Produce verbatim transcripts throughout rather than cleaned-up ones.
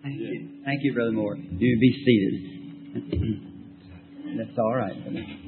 Thank you. Thank you, Brother Moore. You be seated. That's all right.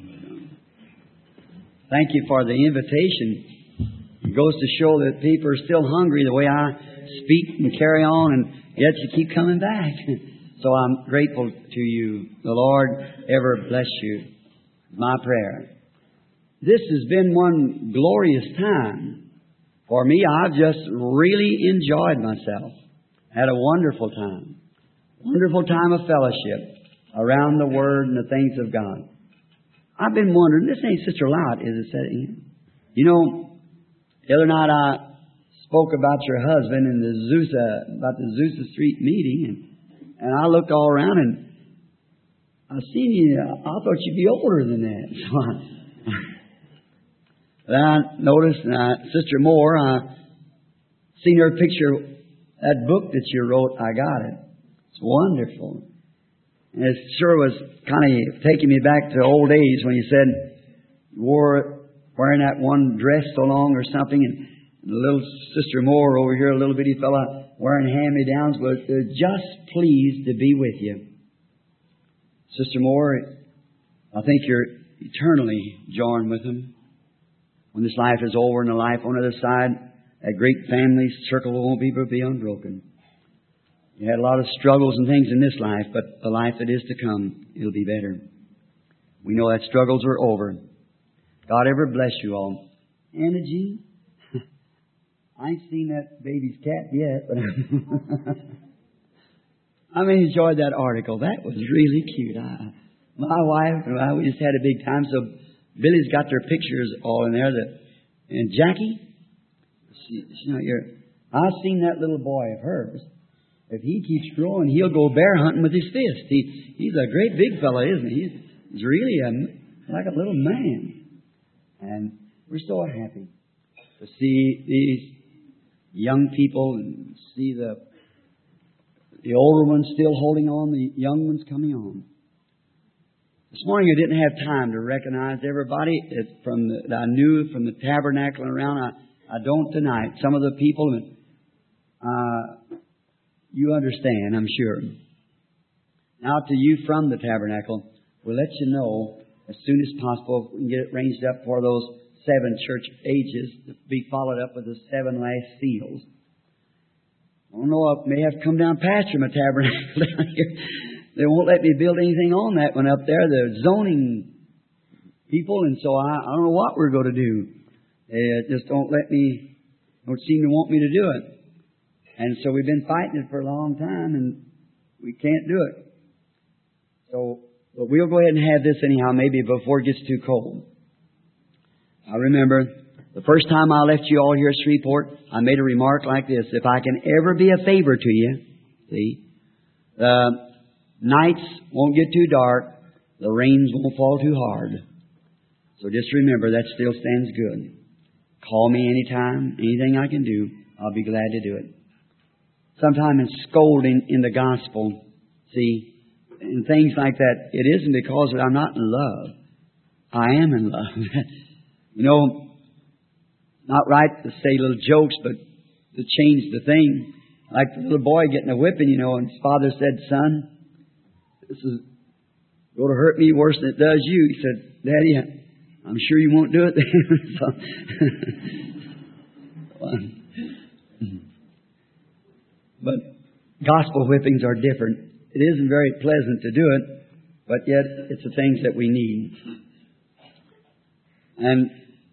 Thank you for the invitation. It goes to show that people are still hungry the way I speak and carry on, and yet you keep coming back. So I'm grateful to you. The Lord ever bless you. My prayer. This has been one glorious time for me. I've just really enjoyed myself. Had a wonderful time. Wonderful time of fellowship around the Word and the things of God. I've been wondering, this ain't Sister Lott, is it? Said, you know, the other night I spoke about your husband in the Azusa, about the Azusa Street meeting, and, and I looked all around and I seen you. I thought you'd be older than that. So I, then I noticed, uh, Sister Moore, I seen her picture, that book that you wrote. I got it. It's wonderful. And it sure was kind of taking me back to old days when you said you wore wearing that one dress so long or something, and the little Sister Moore over here, a little bitty fella wearing hand-me-downs, was just pleased to be with you. Sister Moore, I think you're eternally joined with Him. When this life is over and the life on the other side, that great family circle won't be, be unbroken. You had a lot of struggles and things in this life, but the life that is to come, it'll be better. We know that struggles are over. God ever bless you all. Anna Jean, I ain't seen that baby's cat yet, but I mean, enjoyed that article. That was really cute. I, my wife and I, we just had a big time. So Billy's got their pictures all in there. That, and Jackie, she, she, you know, you're, I've seen that little boy of hers. If he keeps growing, he'll go bear hunting with his fist. He, he's a great big fella, isn't he? He's, he's really a, like a little man. And we're so happy to see these young people and see the the older ones still holding on, the young ones coming on. This morning I didn't have time to recognize everybody from the, that I knew from the tabernacle and around. I, I don't tonight. Some of the people, uh, you understand, I'm sure. Now to you from the tabernacle, we'll let you know as soon as possible if we can get it ranged up for those seven church ages to be followed up with the seven last seals. I don't know, I may have to come down past my tabernacle down here. They won't let me build anything on that one up there, the zoning people, and so I, I don't know what we're going to do. They just don't let me, don't seem to want me to do it. And so we've been fighting it for a long time, and we can't do it. So, but we'll go ahead and have this anyhow, maybe before it gets too cold. I remember the first time I left you all here at Shreveport, I made a remark like this: if I can ever be a favor to you, see, the nights won't get too dark, the rains won't fall too hard. So just remember, that still stands good. Call me anytime, anything I can do, I'll be glad to do it. Sometimes in scolding in the gospel, see, and things like that, it isn't because I'm not in love. I am in love. You know, not right to say little jokes, but to change the thing. Like the little boy getting a whipping, you know, and his father said, son, this is going to hurt me worse than it does you. He said, Daddy, I'm sure you won't do it then. But gospel whippings are different. It isn't very pleasant to do it, but yet it's the things that we need. And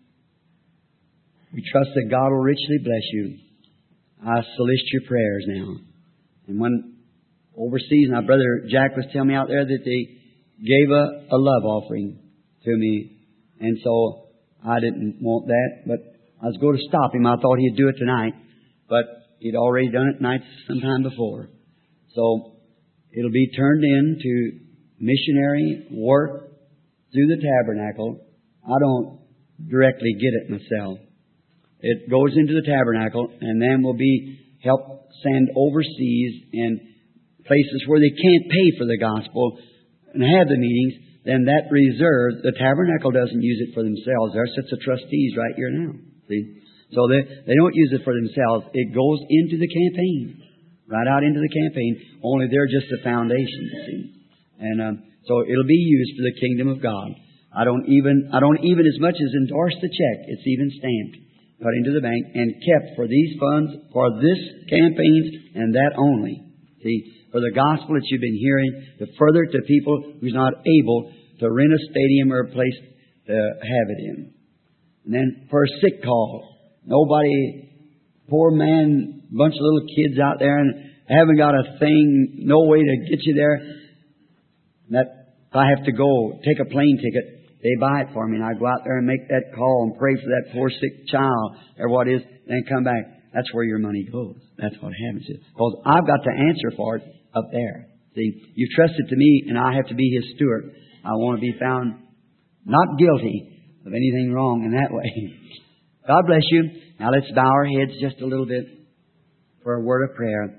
we trust that God will richly bless you. I solicit your prayers now. And when overseas, my brother Jack was telling me out there that they gave a, a love offering to me. And so I didn't want that, but I was going to stop him. I thought he'd do it tonight, but he'd already done it nights sometime before. So it'll be turned into missionary work through the tabernacle. I don't directly get it myself. It goes into the tabernacle, and then will be helped send overseas in places where they can't pay for the gospel and have the meetings. Then that reserve, the tabernacle doesn't use it for themselves. There sits the trustees right here now. See? So they, they don't use it for themselves. It goes into the campaign. right out into the campaign. Only they're just the foundation, you see. And um, so it'll be used for the kingdom of God. I don't even, I don't even as much as endorse the check. It's even stamped, put into the bank, and kept for these funds, for this campaigns, and that only. See, for the gospel that you've been hearing, to further it to people who's not able to rent a stadium or a place to have it in. And then for a sick call, nobody, poor man, bunch of little kids out there and haven't got a thing, no way to get you there. That if I have to go take a plane ticket, they buy it for me, and I go out there and make that call and pray for that poor sick child or what is, then come back. That's where your money goes. That's what happens. Because I've got to answer for it up there. See, you trust it to me, and I have to be His steward. I want to be found not guilty of anything wrong in that way. God bless you. Now let's bow our heads just a little bit for a word of prayer.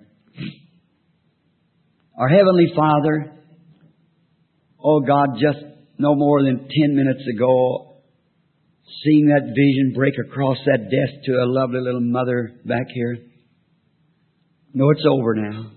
Our Heavenly Father, oh God, just no more than ten minutes ago, seeing that vision break across that desk to a lovely little mother back here. No, it's over now.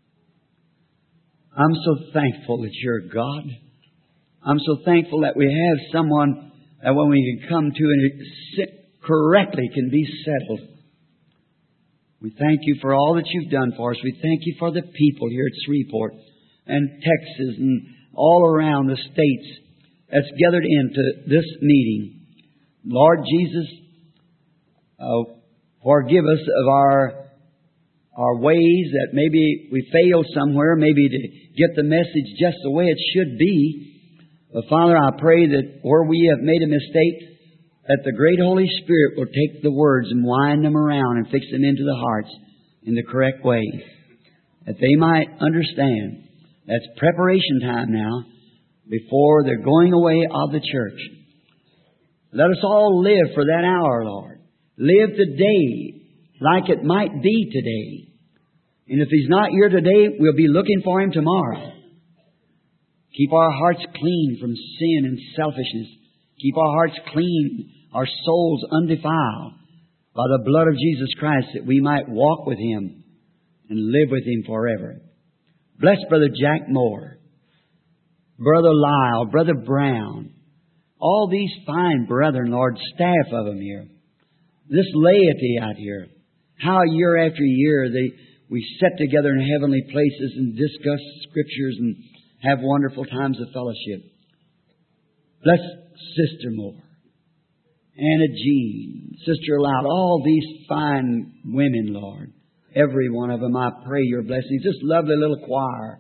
I'm so thankful that you're God. I'm so thankful that we have someone that when we can come to and it correctly can be settled. We thank you for all that you've done for us. We thank you for the people here at Shreveport and Texas and all around the states that's gathered into this meeting. Lord Jesus, uh, forgive us of our our ways that maybe we failed somewhere, maybe to get the message just the way it should be. But Father, I pray that where we have made a mistake, that the great Holy Spirit will take the words and wind them around and fix them into the hearts in the correct way, that they might understand. That's preparation time now before the going away of the church. Let us all live for that hour, Lord. Live today like it might be today. And if He's not here today, we'll be looking for Him tomorrow. Keep our hearts clean from sin and selfishness. Keep our hearts clean, our souls undefiled by the blood of Jesus Christ, that we might walk with Him and live with Him forever. Bless Brother Jack Moore, Brother Lyle, Brother Brown, all these fine brethren, Lord, staff of them here. This laity out here, how year after year they we sit together in heavenly places and discuss Scriptures and have wonderful times of fellowship. Bless Sister Moore, Anna Jean, Sister Loud, all these fine women, Lord. Every one of them, I pray your blessings. This lovely little choir.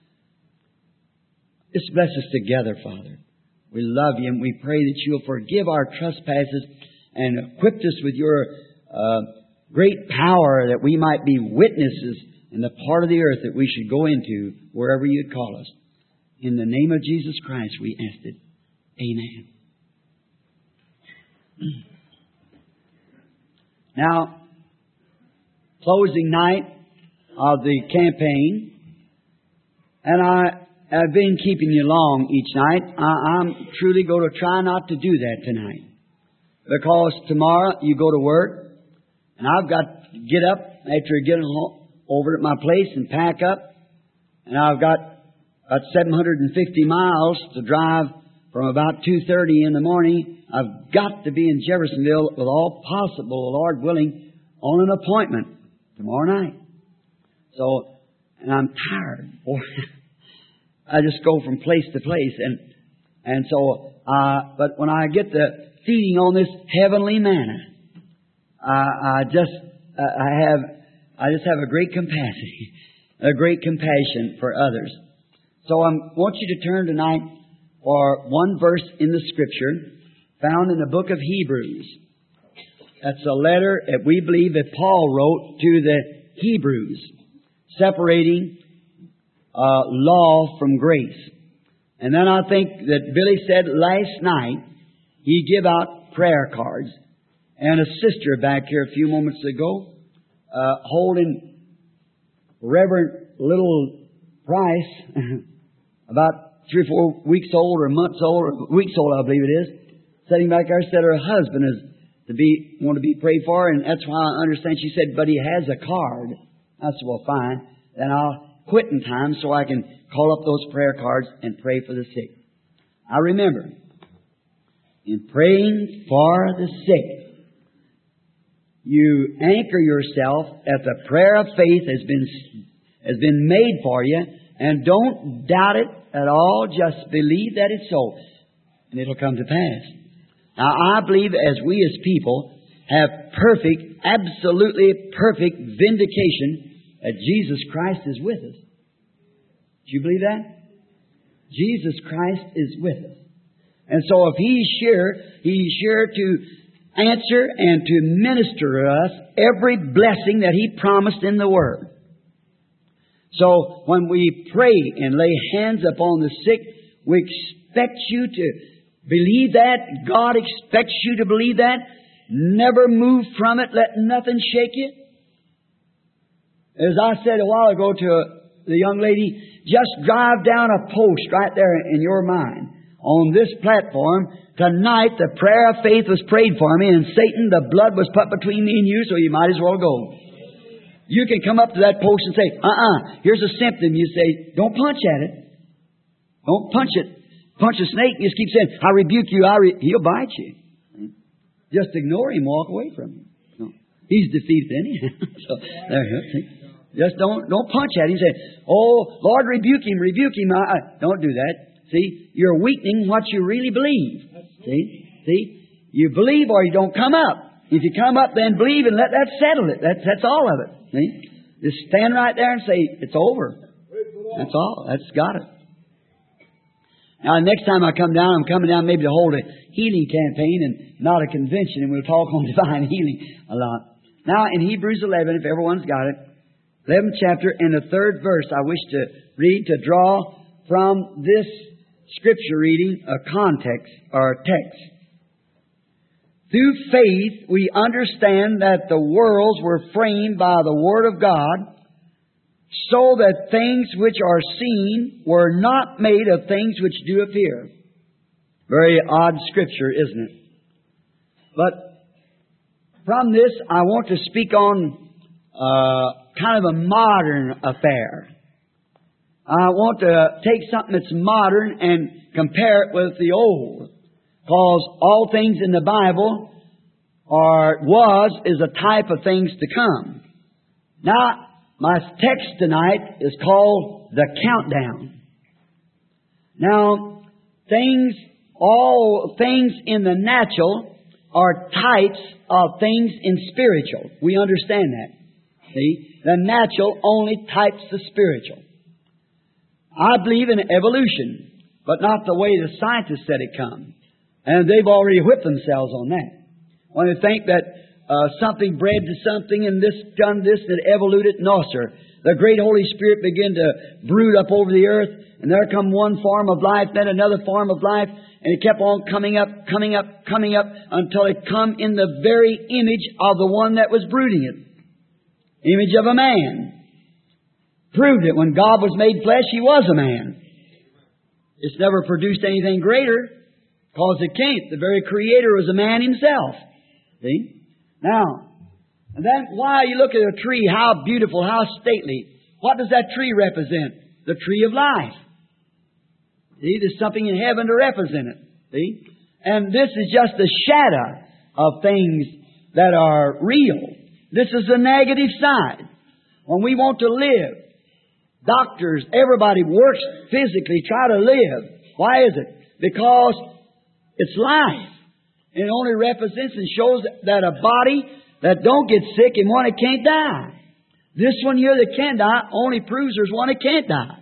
Just bless us together, Father. We love You, and we pray that You'll forgive our trespasses and equip us with Your uh, great power, that we might be witnesses in the part of the earth that we should go into wherever You'd call us. In the name of Jesus Christ, we ask it. Amen. Now, closing night of the campaign, and I have been keeping you long each night. I, I'm truly going to try not to do that tonight, because tomorrow you go to work, and I've got to get up after getting over at my place and pack up, and I've got about seven hundred fifty miles to drive from about two thirty in the morning. I've got to be in Jeffersonville with all possible, Lord willing, on an appointment tomorrow night. So, and I'm tired. I just go from place to place, and and so, uh, but when I get the feeding on this heavenly manna, I, I just uh, I have I just have a great compassion, a great compassion for others. So I want you to turn tonight for one verse in the Scripture found in the book of Hebrews. That's a letter that we believe that Paul wrote to the Hebrews, separating uh, law from grace. And then I think that Billy said last night he gave out prayer cards. And a sister back here a few moments ago, uh, holding Reverend Little Price, about three or four weeks old or months old, or weeks old I believe it is, sitting back there, said her husband is to be want to be prayed for, and that's why I understand. She said, but he has a card. I said, well, fine. Then I'll quit in time so I can call up those prayer cards and pray for the sick. I remember, in praying for the sick, you anchor yourself that the prayer of faith has been, has been made for you, and don't doubt it at all. Just believe that it's so, and it'll come to pass. Now, I believe as we as people have perfect, absolutely perfect vindication that Jesus Christ is with us. Do you believe that? Jesus Christ is with us. And so if He's sure, He's sure to answer and to minister to us every blessing that He promised in the Word. So when we pray and lay hands upon the sick, we expect you to believe that. God expects you to believe that. Never move from it. Let nothing shake you. As I said a while ago to the young lady, just drive down a post right there in your mind. On this platform, tonight the prayer of faith was prayed for me, and Satan, the blood was put between me and you, so you might as well go. You can come up to that post and say, uh-uh, here's a symptom. You say, don't punch at it. Don't punch it. Punch a snake, you just keep saying, I rebuke you, I re-. He'll bite you. Just ignore him, walk away from him. No. He's defeated anyhow. So, there you go. Just don't, don't punch at him. Say, oh, Lord, rebuke him, rebuke him. I, I. Don't do that. See, you're weakening what you really believe. See? See? You believe or you don't come up. If you come up, then believe and let that settle it. That's, that's all of it. See? Just stand right there and say, it's over. That's all. That's got it. Now, next time I come down, I'm coming down maybe to hold a healing campaign and not a convention, and we'll talk on divine healing a lot. Now, in Hebrews eleven, if everyone's got it, eleventh chapter, and the third verse, I wish to read to draw from this Scripture reading a context or a text. Through faith, we understand that the worlds were framed by the Word of God, so that things which are seen were not made of things which do appear. Very odd Scripture, isn't it? But from this, I want to speak on uh, kind of a modern affair. I want to take something that's modern and compare it with the old. Because all things in the Bible are, was, is a type of things to come. Now, my text tonight is called The Countdown. Now, things, all things in the natural are types of things in spiritual. We understand that. See? The natural only types the spiritual. I believe in evolution, but not the way the scientists said it come. And they've already whipped themselves on that. When they think that uh, something bred to something and this done this that evoluted, no, sir. The great Holy Spirit began to brood up over the earth, and there come one form of life, then another form of life, and it kept on coming up, coming up, coming up, until it come in the very image of the one that was brooding it. Image of a man. Proved it. When God was made flesh, He was a man. It's never produced anything greater, because it can't. The very Creator was a man Himself. See? Now, and then why you look at a tree, how beautiful, how stately. What does that tree represent? The tree of life. See, there's something in heaven to represent it. See? And this is just a shadow of things that are real. This is the negative side. When we want to live, doctors, everybody works physically, try to live. Why is it? Because it's life. It only represents and shows that a body that don't get sick and one that can't die. This one here that can die only proves there's one that can't die.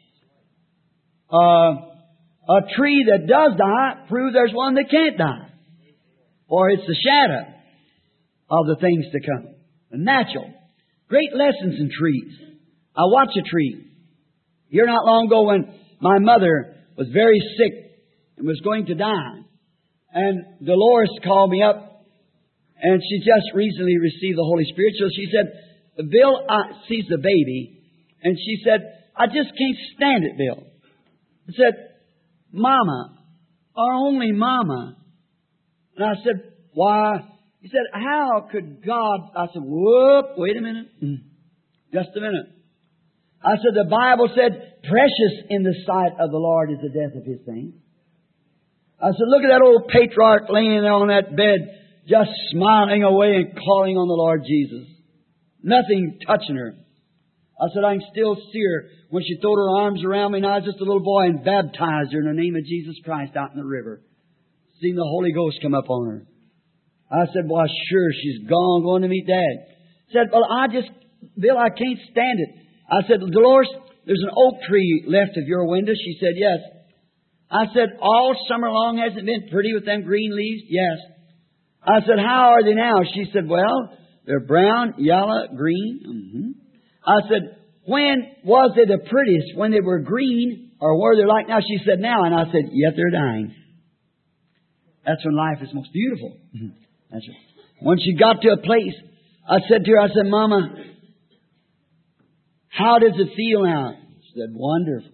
Uh, a tree that does die proves there's one that can't die. Or it's the shadow of the things to come. The natural. Great lessons in trees. I watch a tree. Here not long ago when my mother was very sick and was going to die. And Dolores called me up, and she just recently received the Holy Spirit. So she said, Bill, uh, sees the baby, and she said, I just can't stand it, Bill. I said, Mama, our only Mama. And I said, why? He said, how could God? I said, whoop, wait a minute. Just a minute. I said, the Bible said, precious in the sight of the Lord is the death of His saints. I said, look at that old patriarch laying there on that bed, just smiling away and calling on the Lord Jesus. Nothing touching her. I said, I can still see her when she throwed her arms around me and I was just a little boy and baptized her in the name of Jesus Christ out in the river. Seen the Holy Ghost come up on her. I said, well, sure, she's gone, going to meet Dad. Said, well, I just, Bill, I can't stand it. I said, Dolores, there's an oak tree left of your window. She said, yes. I said, all summer long hasn't it been pretty with them green leaves? Yes. I said, how are they now? She said, well, they're brown, yellow, green. Mm-hmm. I said, when was they the prettiest? When they were green or were they like now? She said, now. And I said, yet they're dying. That's when life is most beautiful. Mm-hmm. That's right. When she got to a place, I said to her, I said, Mama, how does it feel now? She said, wonderful.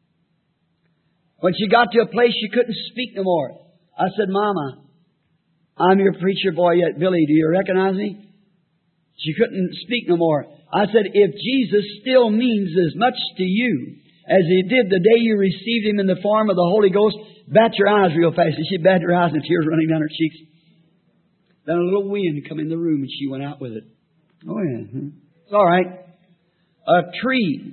When she got to a place she couldn't speak no more, I said, Mama, I'm your preacher boy yet. Billy, do you recognize me? She couldn't speak no more. I said, if Jesus still means as much to you as He did the day you received Him in the form of the Holy Ghost, bat your eyes real fast. And she batted her eyes and tears running down her cheeks. Then a little wind come in the room and she went out with it. Oh, yeah. It's all right. A tree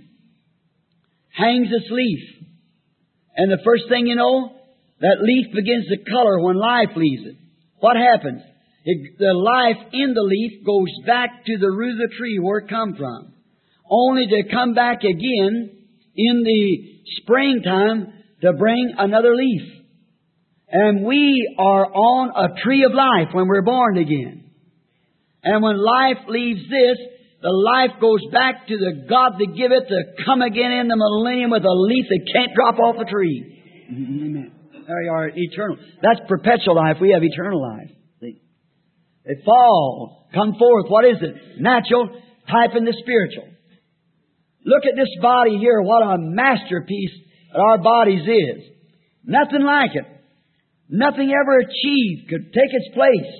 hangs its leaf. And the first thing you know, that leaf begins to color when life leaves it. What happens? It, the life in the leaf goes back to the root of the tree where it come from. Only to come back again in the springtime to bring another leaf. And we are on a tree of life when we're born again. And when life leaves this, the life goes back to the God that give it to come again in the millennium with a leaf that can't drop off the tree. Amen. There you are, eternal. That's perpetual life. We have eternal life. See? They fall, come forth. What is it? Natural, type in the spiritual. Look at this body here. What a masterpiece our bodies is. Nothing like it. Nothing ever achieved could take its place.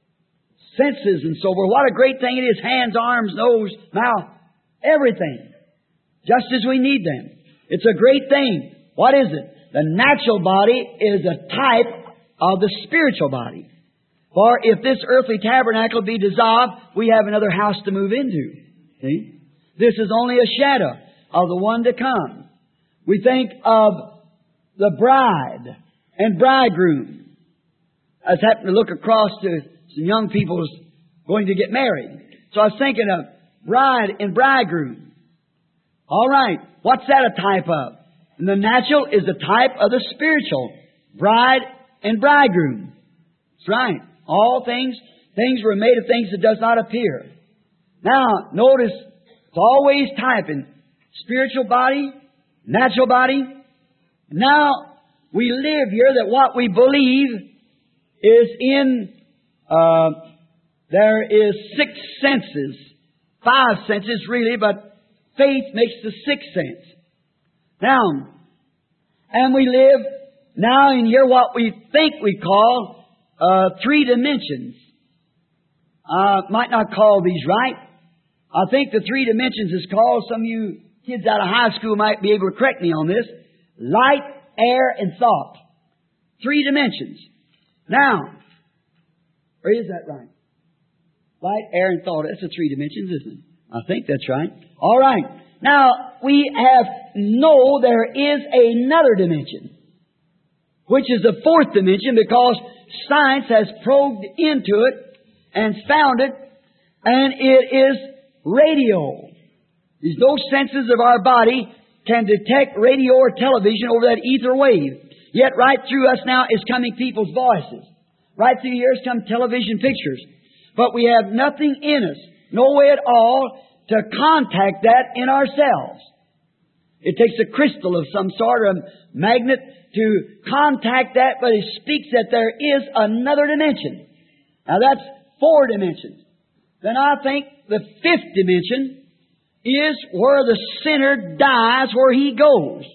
Senses and so forth. What a great thing it is. Hands, arms, nose, mouth. Everything. Just as we need them. It's a great thing. What is it? The natural body is a type of the spiritual body. For if this earthly tabernacle be dissolved, we have another house to move into. See? This is only a shadow of the one to come. We think of the bride and bridegroom. I was happened to look across to some young people going to get married. So I was thinking of bride and bridegroom. All right, what's that a type of? And the natural is the type of the spiritual. Bride and bridegroom. That's right. All things, things were made of things that does not appear. Now, notice, it's always typing spiritual body, natural body. Now, we live here that what we believe is in, uh, there is six senses. Five senses really, but faith makes the sixth sense. Now, and we live now in here what we think we call uh, three dimensions. I uh, might not call these right. I think the three dimensions is called, some of you kids out of high school might be able to correct me on this, light, air, and thought. Three dimensions. Now, or is that right? Light, air, and thought. That's the three dimensions, isn't it? I think that's right. All right. Now, we have know there is another dimension, which is the fourth dimension, because science has probed into it and found it, and it is radio. These those senses of our body can detect radio or television over that ether wave. Yet right through us now is coming people's voices. Right through here come television pictures. But we have nothing in us, no way at all, to contact that in ourselves. It takes a crystal of some sort, or a magnet, to contact that, but it speaks that there is another dimension. Now that's four dimensions. Then I think the fifth dimension is where the sinner dies, where he goes.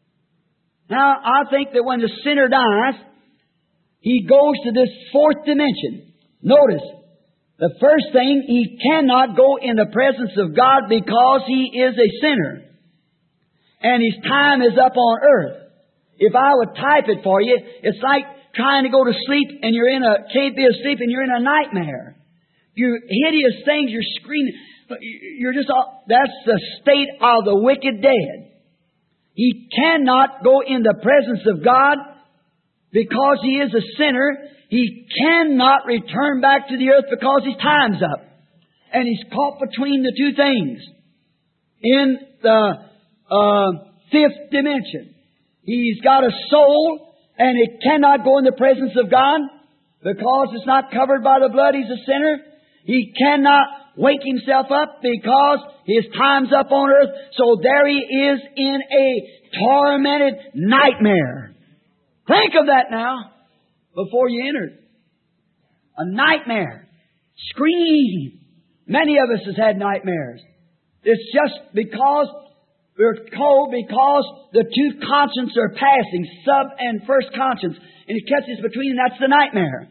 Now I think that when the sinner dies, he goes to this fourth dimension. Notice, The first thing, he cannot go in the presence of God because he is a sinner. And his time is up on earth. If I would type it for you, it's like trying to go to sleep and you're in a, can't be asleep and you're in a nightmare. You hideous things, you're screaming. You're just, that's the state of the wicked dead. He cannot go in the presence of God because he is a sinner. He cannot return back to the earth because his time's up. And he's caught between the two things. In the uh, fifth dimension. He's got a soul and it cannot go in the presence of God because it's not covered by the blood. He's a sinner. He cannot wake himself up because his time's up on earth. So there he is in a tormented nightmare. Think of that now before you enter. A nightmare. Scream. Many of us has had nightmares. It's just because we're told because the two consciences are passing, sub and first conscience, and it catches between, and that's the nightmare.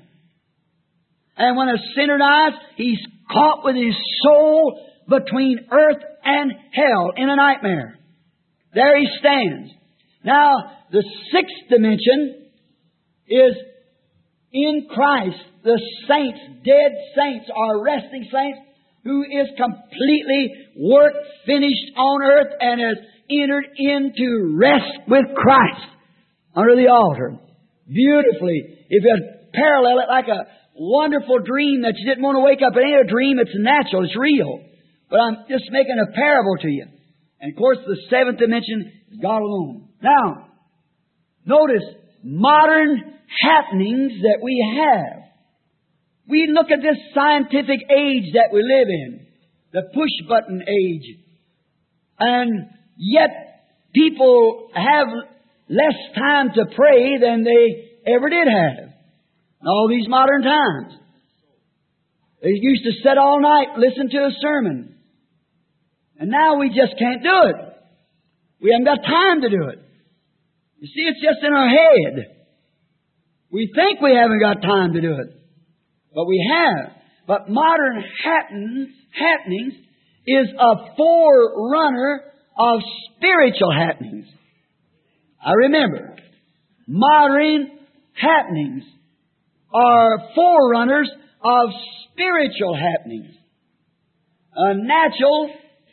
And when a sinner dies, he's caught with his soul between earth and hell in a nightmare. There he stands. Now, the sixth dimension is in Christ. The saints, dead saints, are resting saints, who is completely work finished on earth and has entered into rest with Christ under the altar. Beautifully. If you parallel it like a wonderful dream that you didn't want to wake up. It ain't a dream, it's natural, it's real. But I'm just making a parable to you. And of course the seventh dimension is God alone. Now, notice modern happenings that we have. We look at this scientific age that we live in, the push-button age, and yet people have less time to pray than they ever did have in all these modern times. They used to sit all night, listen to a sermon, and now we just can't do it. We haven't got time to do it. You see, it's just in our head. We think we haven't got time to do it. But we have. But modern happenings, happenings is a forerunner of spiritual happenings. I remember, modern happenings are forerunners of spiritual happenings. Uh, natural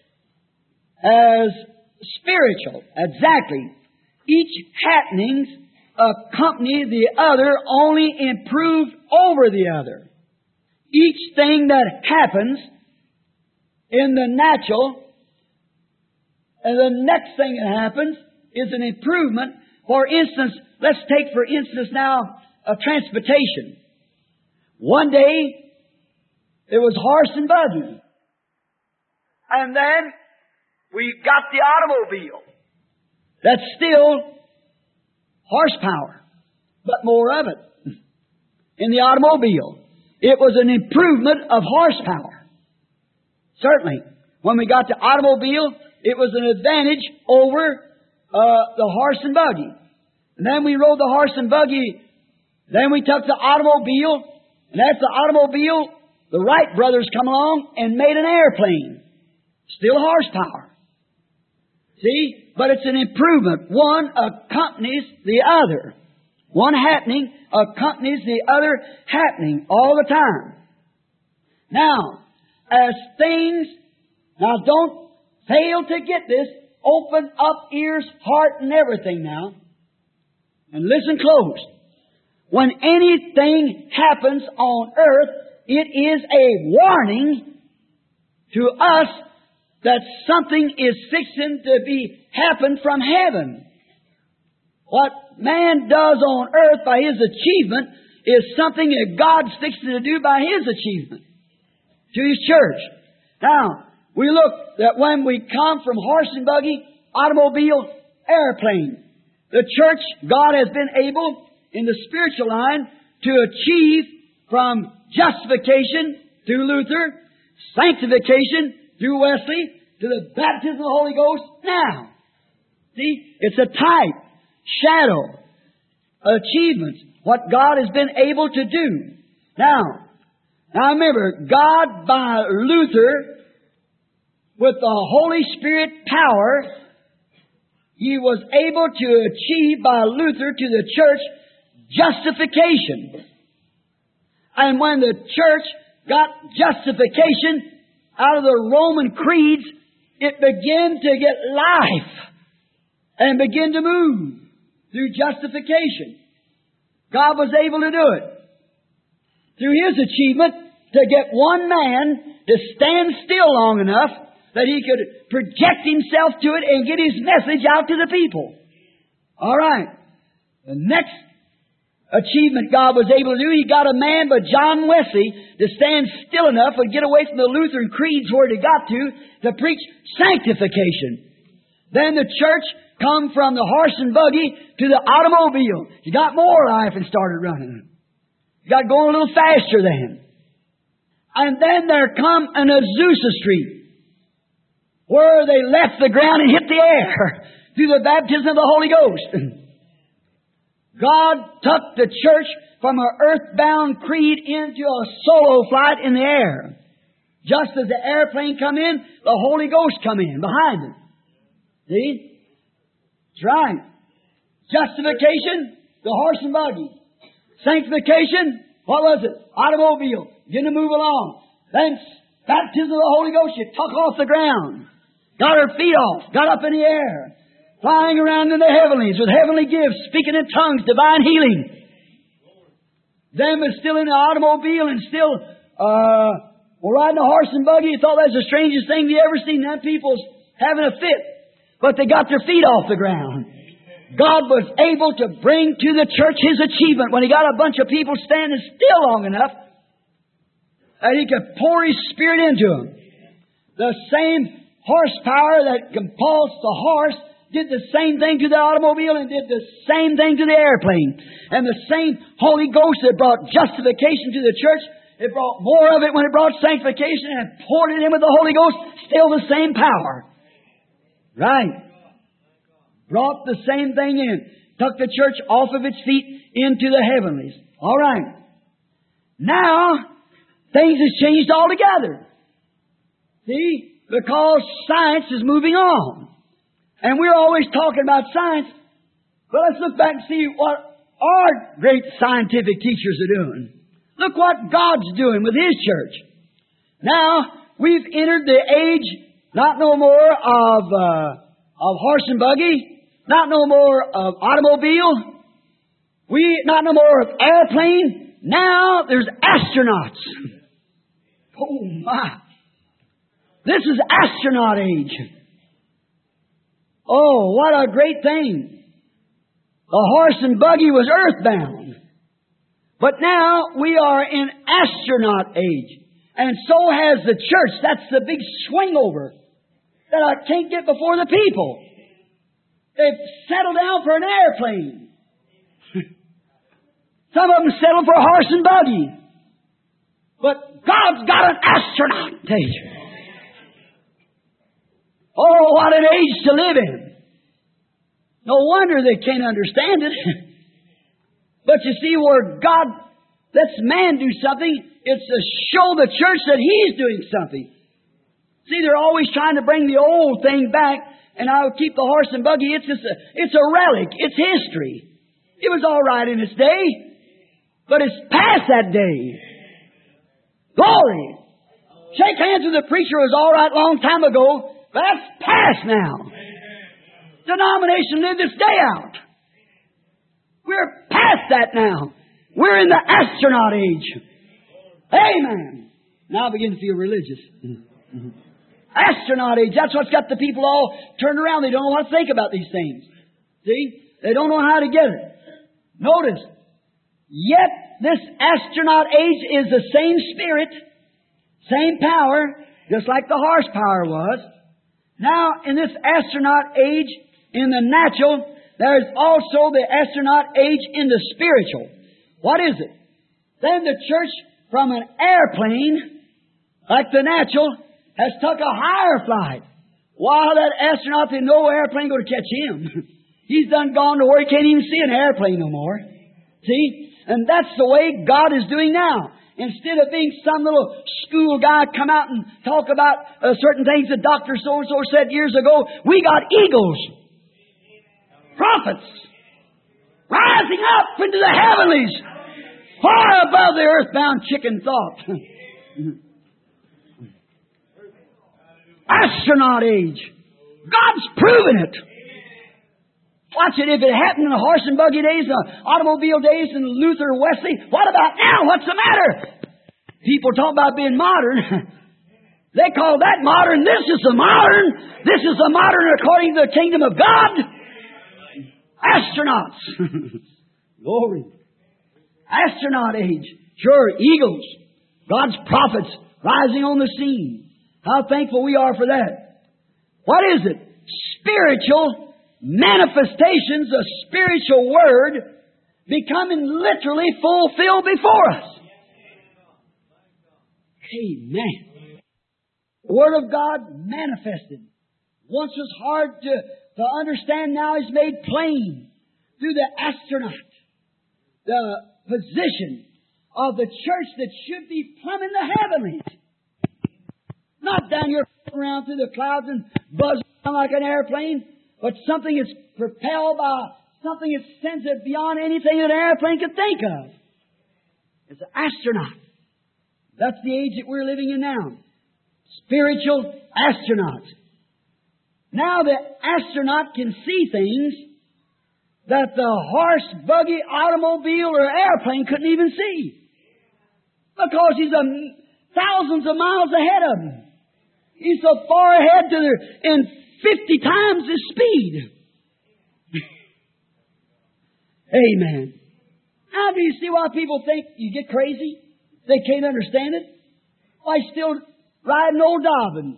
as spiritual. Exactly. Each happenings accompany the other, only improved over the other. Each thing that happens in the natural, and the next thing that happens is an improvement. For instance, let's take for instance now a transportation. One day it was horse and buggy. And then we got the automobile. That's still horsepower, but more of it in the automobile. It was an improvement of horsepower. Certainly, when we got the automobile, it was an advantage over uh, the horse and buggy. And then we rode the horse and buggy. Then we took the automobile, and after the automobile, the Wright brothers come along and made an airplane. Still horsepower. See? But it's an improvement. One accompanies the other. One happening accompanies the other happening all the time. Now, as things, now don't fail to get this, open up ears, heart, and everything now, and listen close. When anything happens on earth, it is a warning to us that something is fixing to be happen from heaven. What man does on earth by his achievement is something that God's fixing to do by his achievement to his church. Now, we look that when we come from horse and buggy, automobile, airplane, the church, God has been able in the spiritual line to achieve from justification through Luther, sanctification through Wesley, to the baptism of the Holy Ghost now. See, it's a type, shadow, achievements, what God has been able to do. Now, Now remember, God by Luther, with the Holy Spirit power, He was able to achieve by Luther to the church justification. And when the church got justification out of the Roman creeds, it began to get life and begin to move through justification. God was able to do it. Through His achievement, to get one man to stand still long enough that he could project himself to it and get his message out to the people. All right. The next achievement God was able to do, He got a man by John Wesley to stand still enough and get away from the Lutheran creeds where it got to, to preach sanctification. Then the church come from the horse and buggy to the automobile. You got more life and started running. You got going a little faster then. And then there come an Azusa Street, where they left the ground and hit the air through the baptism of the Holy Ghost. God took the church from an earthbound creed into a solo flight in the air. Just as the airplane come in, the Holy Ghost come in behind it. See? That's right. Justification, the horse and buggy. Sanctification, what was it? Automobile. Begin to move along. Then baptism of the Holy Ghost, you tuck off the ground. Got her feet off. Got up in the air. Flying around in the heavenlies with heavenly gifts, speaking in tongues, divine healing. Them is still in the automobile and still uh, were riding a horse and buggy. You thought that was the strangest thing you ever seen. Them people's having a fit. But they got their feet off the ground. God was able to bring to the church His achievement when He got a bunch of people standing still long enough that He could pour His Spirit into them. The same horsepower that compulsed the horse did the same thing to the automobile and did the same thing to the airplane. And the same Holy Ghost that brought justification to the church, it brought more of it when it brought sanctification and poured it in with the Holy Ghost, still the same power. Right. Brought the same thing in. Took the church off of its feet into the heavenlies. All right. Now, things has changed altogether. See? Because science is moving on. And we're always talking about science. But let's look back and see what our great scientific teachers are doing. Look what God's doing with His church. Now, we've entered the age, not no more of, uh, of horse and buggy. Not no more of automobile. We, not no more of airplane. Now there's astronauts. Oh my. This is astronaut age. Oh, what a great thing. The horse and buggy was earthbound. But now we are in astronaut age. And so has the church. That's the big swing over that I can't get before the people. They've settled down for an airplane. Some of them settled for a horse and buggy. But God's got an astronaut age. Oh, what an age to live in. No wonder they can't understand it. But you see, where God lets man do something, it's to show the church that He's doing something. See, they're always trying to bring the old thing back. And I'll keep the horse and buggy. It's just a, it's a relic. It's history. It was all right in its day. But it's past that day. Glory. Shake hands with the preacher. It was all right a long time ago. But that's past now. Denomination lived its day out. We're past that now. We're in the astronaut age. Amen. Now I begin to feel religious. Mm-hmm. Astronaut age. That's what's got the people all turned around. They don't know what to think about these things. See? They don't know how to get it. Notice. Yet this astronaut age is the same spirit, same power, just like the horsepower was. Now, in this astronaut age, in the natural, there is also the astronaut age in the spiritual. What is it? Then the church from an airplane, like the natural, has took a higher flight. While that astronaut, there's no airplane going to catch him. He's done gone to where he can't even see an airplane no more. See? And that's the way God is doing now. Instead of being some little school guy come out and talk about uh, certain things that Doctor so-and-so said years ago, we got eagles, prophets, rising up into the heavenlies, far above the earthbound chicken thought. Astronaut age. God's proven it. Watch it. If it happened in the horse and buggy days, the automobile days, and Luther, Wesley, what about now? What's the matter? People talk about being modern. They call that modern. This is the modern. This is the modern according to the kingdom of God. Astronauts. Glory. Astronaut age. Sure, eagles. God's prophets rising on the scene. How thankful we are for that. What is it? Spiritual manifestations of spiritual Word becoming literally fulfilled before us. Amen. The Word of God manifested. Once was hard to, to understand, now is made plain through the astronaut. The position of the church that should be plumb in the heavenlies. Not down here around through the clouds and buzzing around like an airplane, but something that's propelled by something that sends it beyond anything that an airplane could think of. It's an astronaut. That's the age that we're living in now. Spiritual astronauts. Now the astronaut can see things that the horse, buggy, automobile, or airplane couldn't even see. Because he's a, thousands of miles ahead of them. He's so far ahead to their, in fifty times his speed. Amen. Now do you see why people think you get crazy? They can't understand it. Why still riding old Dobbin?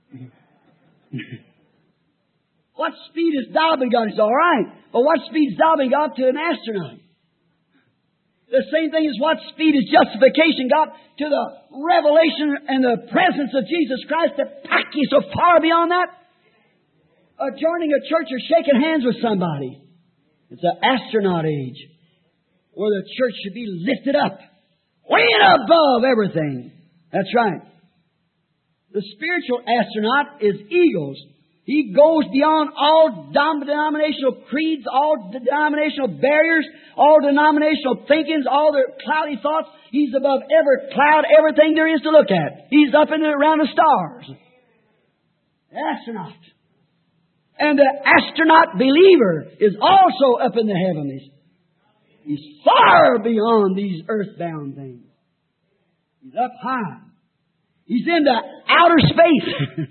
What speed has Dobbin got? It's all right. But what speed's Dobbin got to an astronaut? The same thing as what speed is justification got to the revelation and the presence of Jesus Christ to pack you so far beyond that? Or joining a church or shaking hands with somebody. It's an astronaut age where the church should be lifted up, way above everything. That's right. The spiritual astronaut is eagles. He goes beyond all denominational creeds, all denominational barriers, all denominational thinkings, all their cloudy thoughts. He's above every cloud, everything there is to look at. He's up in and around the stars. Astronaut. And the astronaut believer is also up in the heavenlies. He's far beyond these earthbound things. He's up high. He's in the outer space.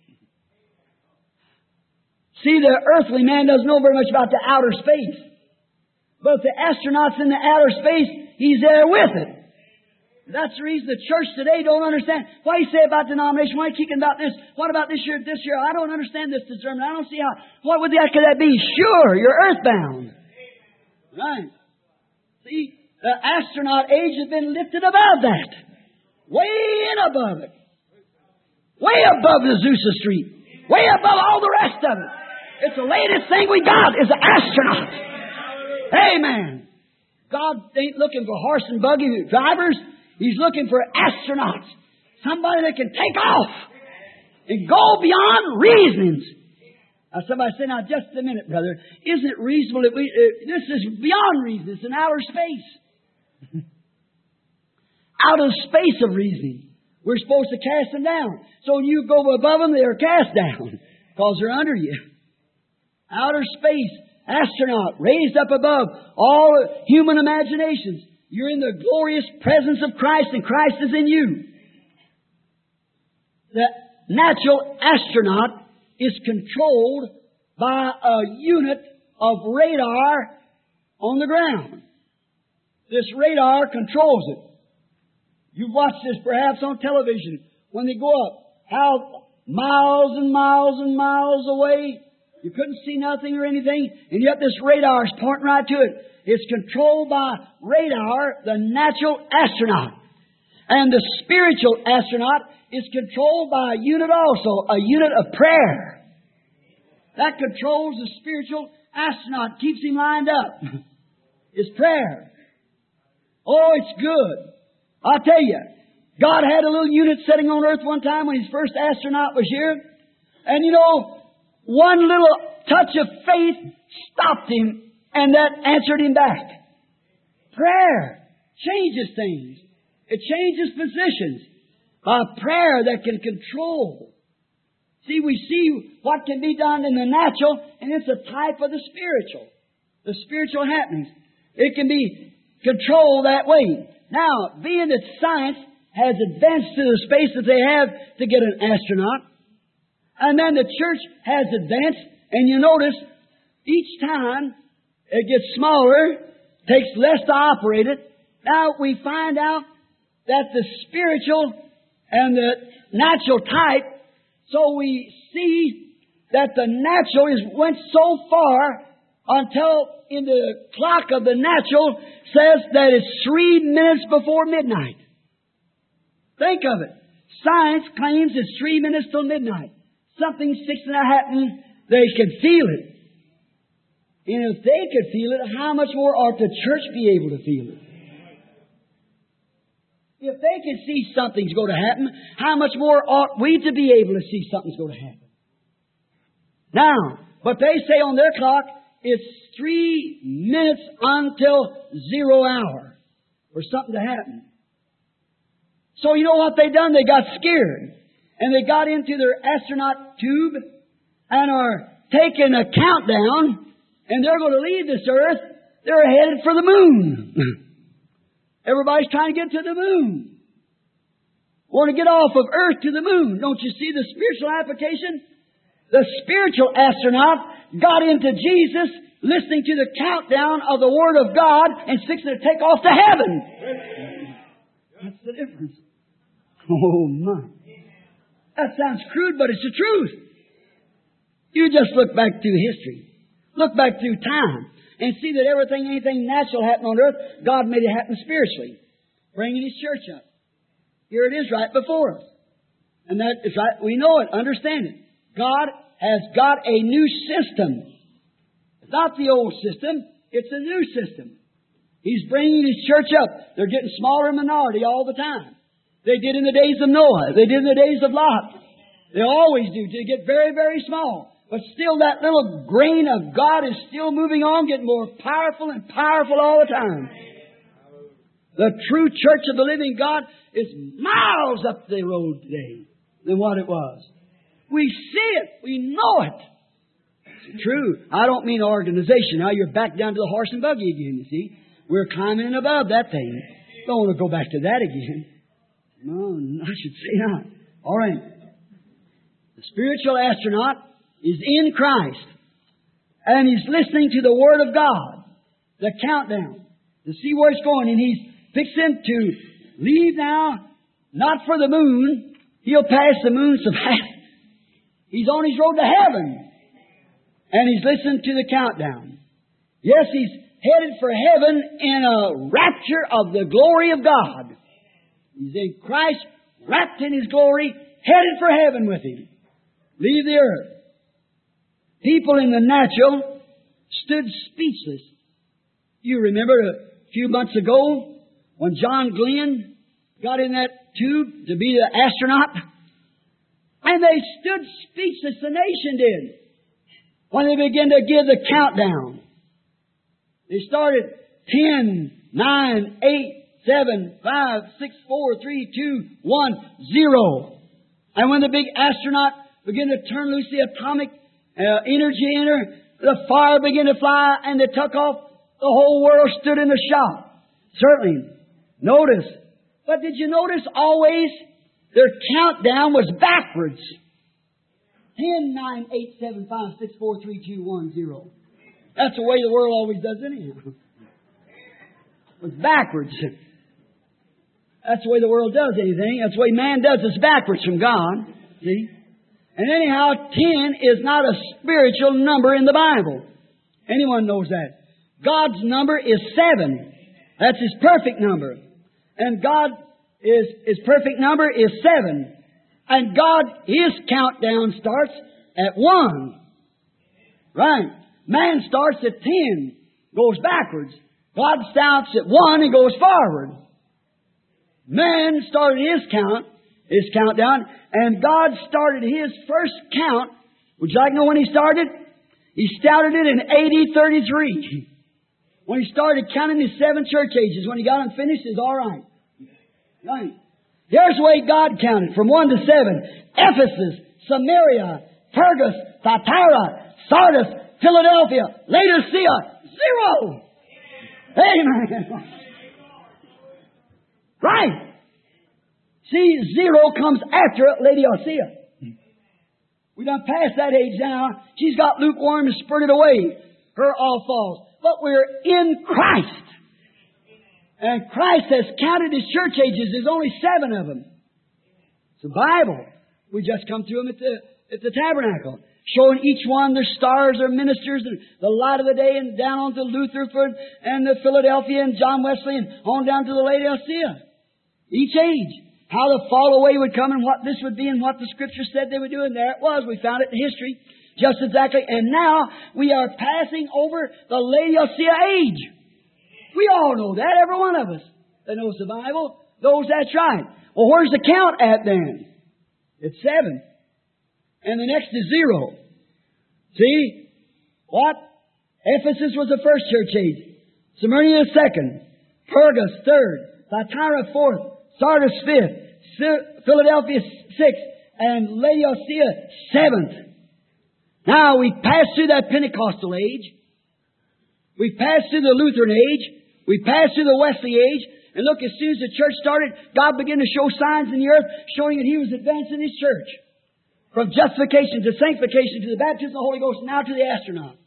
See, the earthly man doesn't know very much about the outer space. But the astronaut's in the outer space, he's there with it. That's the reason the church today don't understand. What do you say about denomination? Why are you kicking about this? What about this year, this year? I don't understand this discernment. I don't see how. What would that, could that be? Sure, you're earthbound. Right. See, the astronaut age has been lifted above that. Way in above it. Way above the Azusa Street. Way above all the rest of it. It's the latest thing we got is an astronaut. Amen. God ain't looking for horse and buggy drivers. He's looking for astronauts. Somebody that can take off and go beyond reasonings. Now somebody said, now just a minute, brother. Isn't it reasonable that we, uh, this is beyond reason. It's in outer space. Out of space of reasoning. We're supposed to cast them down. So when you go above them, they're cast down. Because they're under you. Outer space, astronaut, raised up above all human imaginations. You're in the glorious presence of Christ, and Christ is in you. The natural astronaut is controlled by a unit of radar on the ground. This radar controls it. You've watched this perhaps on television. When they go up, how miles and miles and miles away, you couldn't see nothing or anything, and yet this radar is pointing right to it. It's controlled by radar, the natural astronaut. And the spiritual astronaut is controlled by a unit also, a unit of prayer. That controls the spiritual astronaut, keeps him lined up. It's prayer. Oh, it's good. I'll tell you, God had a little unit sitting on earth one time when his first astronaut was here. And you know, one little touch of faith stopped him, and that answered him back. Prayer changes things. It changes positions. A prayer that can control. See, we see what can be done in the natural, and it's a type of the spiritual. The spiritual happenings. It can be controlled that way. Now, being that science has advanced to the space that they have to get an astronaut, and then the church has advanced, and you notice each time it gets smaller, takes less to operate it. Now we find out that the spiritual and the natural type, so we see that the natural is went so far until in the clock of the natural says that it's three minutes before midnight. Think of it. Science claims it's three minutes till midnight. Something's fixing to happen. They can feel it. And if they could feel it, how much more ought the church be able to feel it? If they can see something's going to happen, how much more ought we to be able to see something's going to happen? Now, but they say on their clock, it's three minutes until zero hour for something to happen. So you know what they done? They got scared. And they got into their astronaut tube and are taking a countdown, and they're going to leave this earth. They're headed for the moon. Everybody's trying to get to the moon. Want to get off of earth to the moon. Don't you see the spiritual application? The spiritual astronaut got into Jesus, listening to the countdown of the Word of God, and fixing to take off to heaven. That's the difference. Oh, my. That sounds crude, but it's the truth. You just look back through history. Look back through time. And see that everything, anything natural happened on earth, God made it happen spiritually. Bringing His church up. Here it is right before us. And that is right. We know it. Understand it. God has got a new system. It's not the old system. It's a new system. He's bringing His church up. They're getting smaller in minority all the time. They did in the days of Noah. They did in the days of Lot. They always do. They get very, very small. But still that little grain of God is still moving on, getting more powerful and powerful all the time. The true church of the living God is miles up the road today than what it was. We see it. We know it. It's true. I don't mean organization. Now you're back down to the horse and buggy again, you see. We're climbing above that thing. Don't want to go back to that again. No, I should say not. All right. The spiritual astronaut is in Christ. And he's listening to the Word of God. The countdown. To see where it's going. And he's fixing to leave now. Not for the moon. He'll pass the moon so fast. He's on his road to heaven. And he's listening to the countdown. Yes, he's headed for heaven in a rapture of the glory of God. He's in Christ, wrapped in His glory, headed for heaven with Him. Leave the earth. People in the natural stood speechless. You remember a few months ago when John Glenn got in that tube to be the astronaut? And they stood speechless, the nation did, when they began to give the countdown. They started ten, nine, eight, seven, five, six, four, three, two, one, zero. And when the big astronaut began to turn loose the atomic uh, energy in her, the fire began to fly and they took off. The whole world stood in the shock. Certainly. Notice. But did you notice always their countdown was backwards? ten, nine, eight, seven, five, six, four, three, two, one, zero. That's the way the world always does it anyhow. It's backwards. That's the way the world does anything. That's the way man does. It's backwards from God. See? And anyhow, ten is not a spiritual number in the Bible. Anyone knows that. God's number is seven. That's His perfect number. And God is, His perfect number is seven. And God, His countdown starts at one. Right. Man starts at ten, goes backwards. God starts at one and goes forward. Man started his count, his countdown, and God started His first count. Would you like to know when He started? He started it in A D thirty-three. When He started counting His seven church ages. When He got them finished, it's all right. Right. Here's the way God counted, from one to seven. Ephesus, Samaria, Pergus, Thyatira, Sardis, Philadelphia, Laodicea, zero. Amen. Right. See, zero comes after Laodicea. We done passed that age now. She's got lukewarm and spurted away. Her all falls. But we're in Christ. And Christ has counted His church ages. There's only seven of them. It's the Bible. We just come to them at the, at the tabernacle. Showing each one their stars, their ministers, and the light of the day, and down on to Lutherford and the Philadelphia and John Wesley, and on down to the Laodicea. Each age. How the fall away would come and what this would be and what the Scripture said they would do. And there it was. We found it in history. Just exactly. And now we are passing over the Laodicea age. We all know that. Every one of us that knows the Bible knows that's right. Well, where's the count at then? It's seven. And the next is zero. See? What? Ephesus was the first church age. Smyrna the second. Pergus third. Thyatira fourth. Sardis fifth. Philadelphia sixth. And Laodicea seventh. Now we passed through that Pentecostal age. We passed through the Lutheran age. We passed through the Wesley age. And look, as soon as the church started, God began to show signs in the earth showing that He was advancing His church. From justification to sanctification to the baptism of the Holy Ghost, now to the astronaut.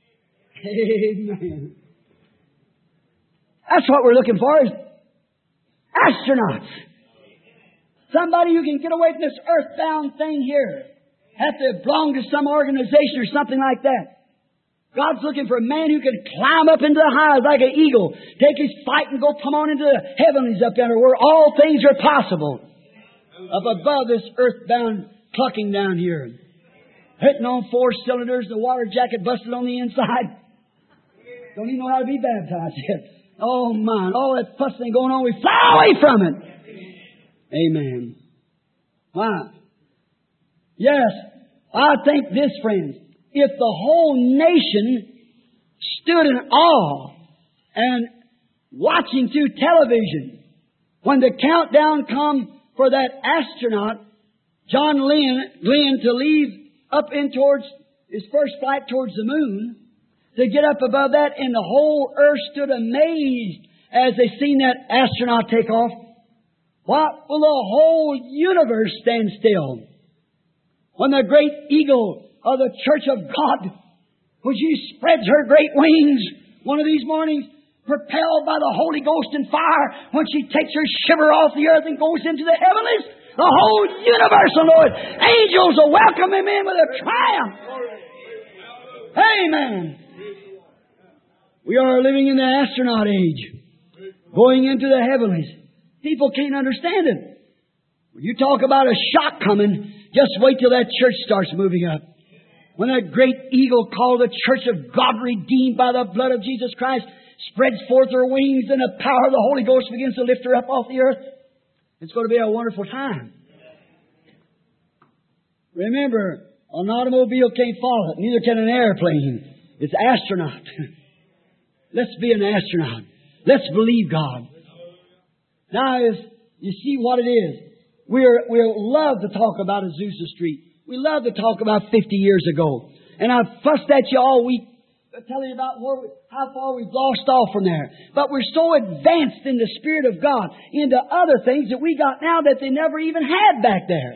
Amen. That's what we're looking for, is astronauts. Somebody who can get away from this earthbound thing here. Have to belong to some organization or something like that. God's looking for a man who can climb up into the highs like an eagle, take his fight and go come on into the heavens up there where all things are possible. Up above this earthbound clucking down here. Hitting on four cylinders, the water jacket busted on the inside. Don't even know how to be baptized yet. Oh my, all that fussing going on, we fly away from it. Amen. Wow. Yes, I think this, friends. If the whole nation stood in awe and watching through television when the countdown come for that astronaut, John Glenn, Glenn, to leave up in towards his first flight towards the moon, to get up above that, and the whole earth stood amazed as they seen that astronaut take off. What will the whole universe stand still when the great eagle of the Church of God, when she spreads her great wings one of these mornings, propelled by the Holy Ghost and fire, when she takes her shiver off the earth and goes into the heavens, the whole universe will know it. Angels will welcome Him in with a triumph. Amen. We are living in the astronaut age, going into the heavenlies. People can't understand it. When you talk about a shock coming, just wait till that church starts moving up. When that great eagle called the Church of God, redeemed by the blood of Jesus Christ, spreads forth her wings and the power of the Holy Ghost begins to lift her up off the earth, it's going to be a wonderful time. Remember, an automobile can't follow it, neither can an airplane. It's astronaut. Let's be an astronaut. Let's believe God. Now, is you see what it is. We're, we love to talk about Azusa Street. We love to talk about fifty years ago. And I've fussed at you all week, telling you about where we, how far we've lost off from there. But we're so advanced in the Spirit of God into other things that we got now that they never even had back there.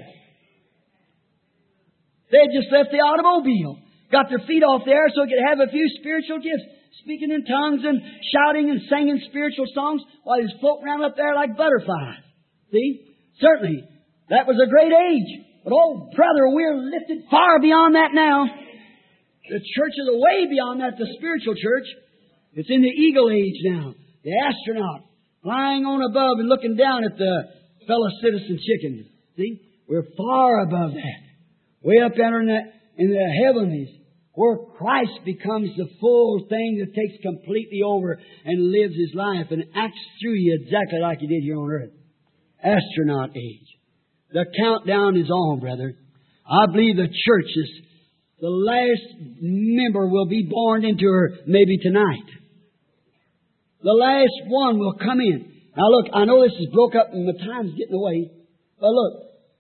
They just left the automobile, got their feet off there so they could have a few spiritual gifts, speaking in tongues and shouting and singing spiritual songs while he's floating around up there like butterflies. See? Certainly, that was a great age. But oh, brother, we're lifted far beyond that now. The church is way beyond that, the spiritual church. It's in the eagle age now. The astronaut flying on above and looking down at the fellow citizen chicken. See? We're far above that. Way up there in the, in the heavenlies, where Christ becomes the full thing that takes completely over and lives His life and acts through you exactly like He did here on earth. astronaut age. The countdown is on, brother. I believe the church is, the last member will be born into her maybe tonight. The last one will come in. Now look, I know this is broke up and the time's getting away. But look,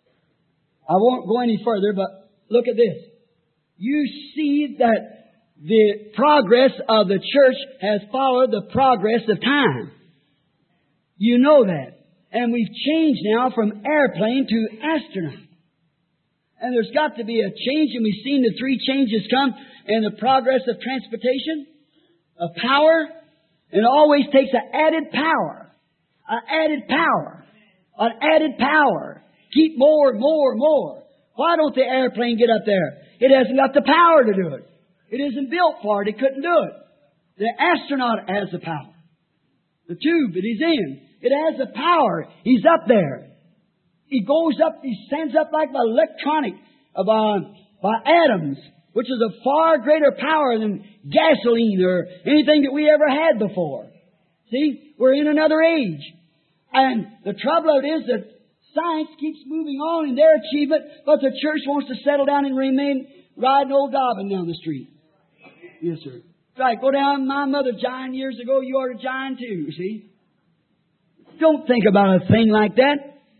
I won't go any further, but look at this. You see that the progress of the church has followed the progress of time. You know that. And we've changed now from airplane to astronaut. And there's got to be a change, and we've seen the three changes come in the progress of transportation, of power, and it always takes an added power. An added power. An added power. Keep more and more and more. Why don't the airplane get up there? It hasn't got the power to do it. It isn't built for it. It couldn't do it. The astronaut has the power. The tube that he's in, it has the power. He's up there. He goes up, he stands up like by electronic, uh, by, by atoms, which is a far greater power than gasoline or anything that we ever had before. See, we're in another age. And the trouble of it is that science keeps moving on in their achievement, but the church wants to settle down and remain riding old Dobbin down the street. Yes, sir. Right, go down. My mother jined years ago. You ought to jine too, see? Don't think about a thing like that.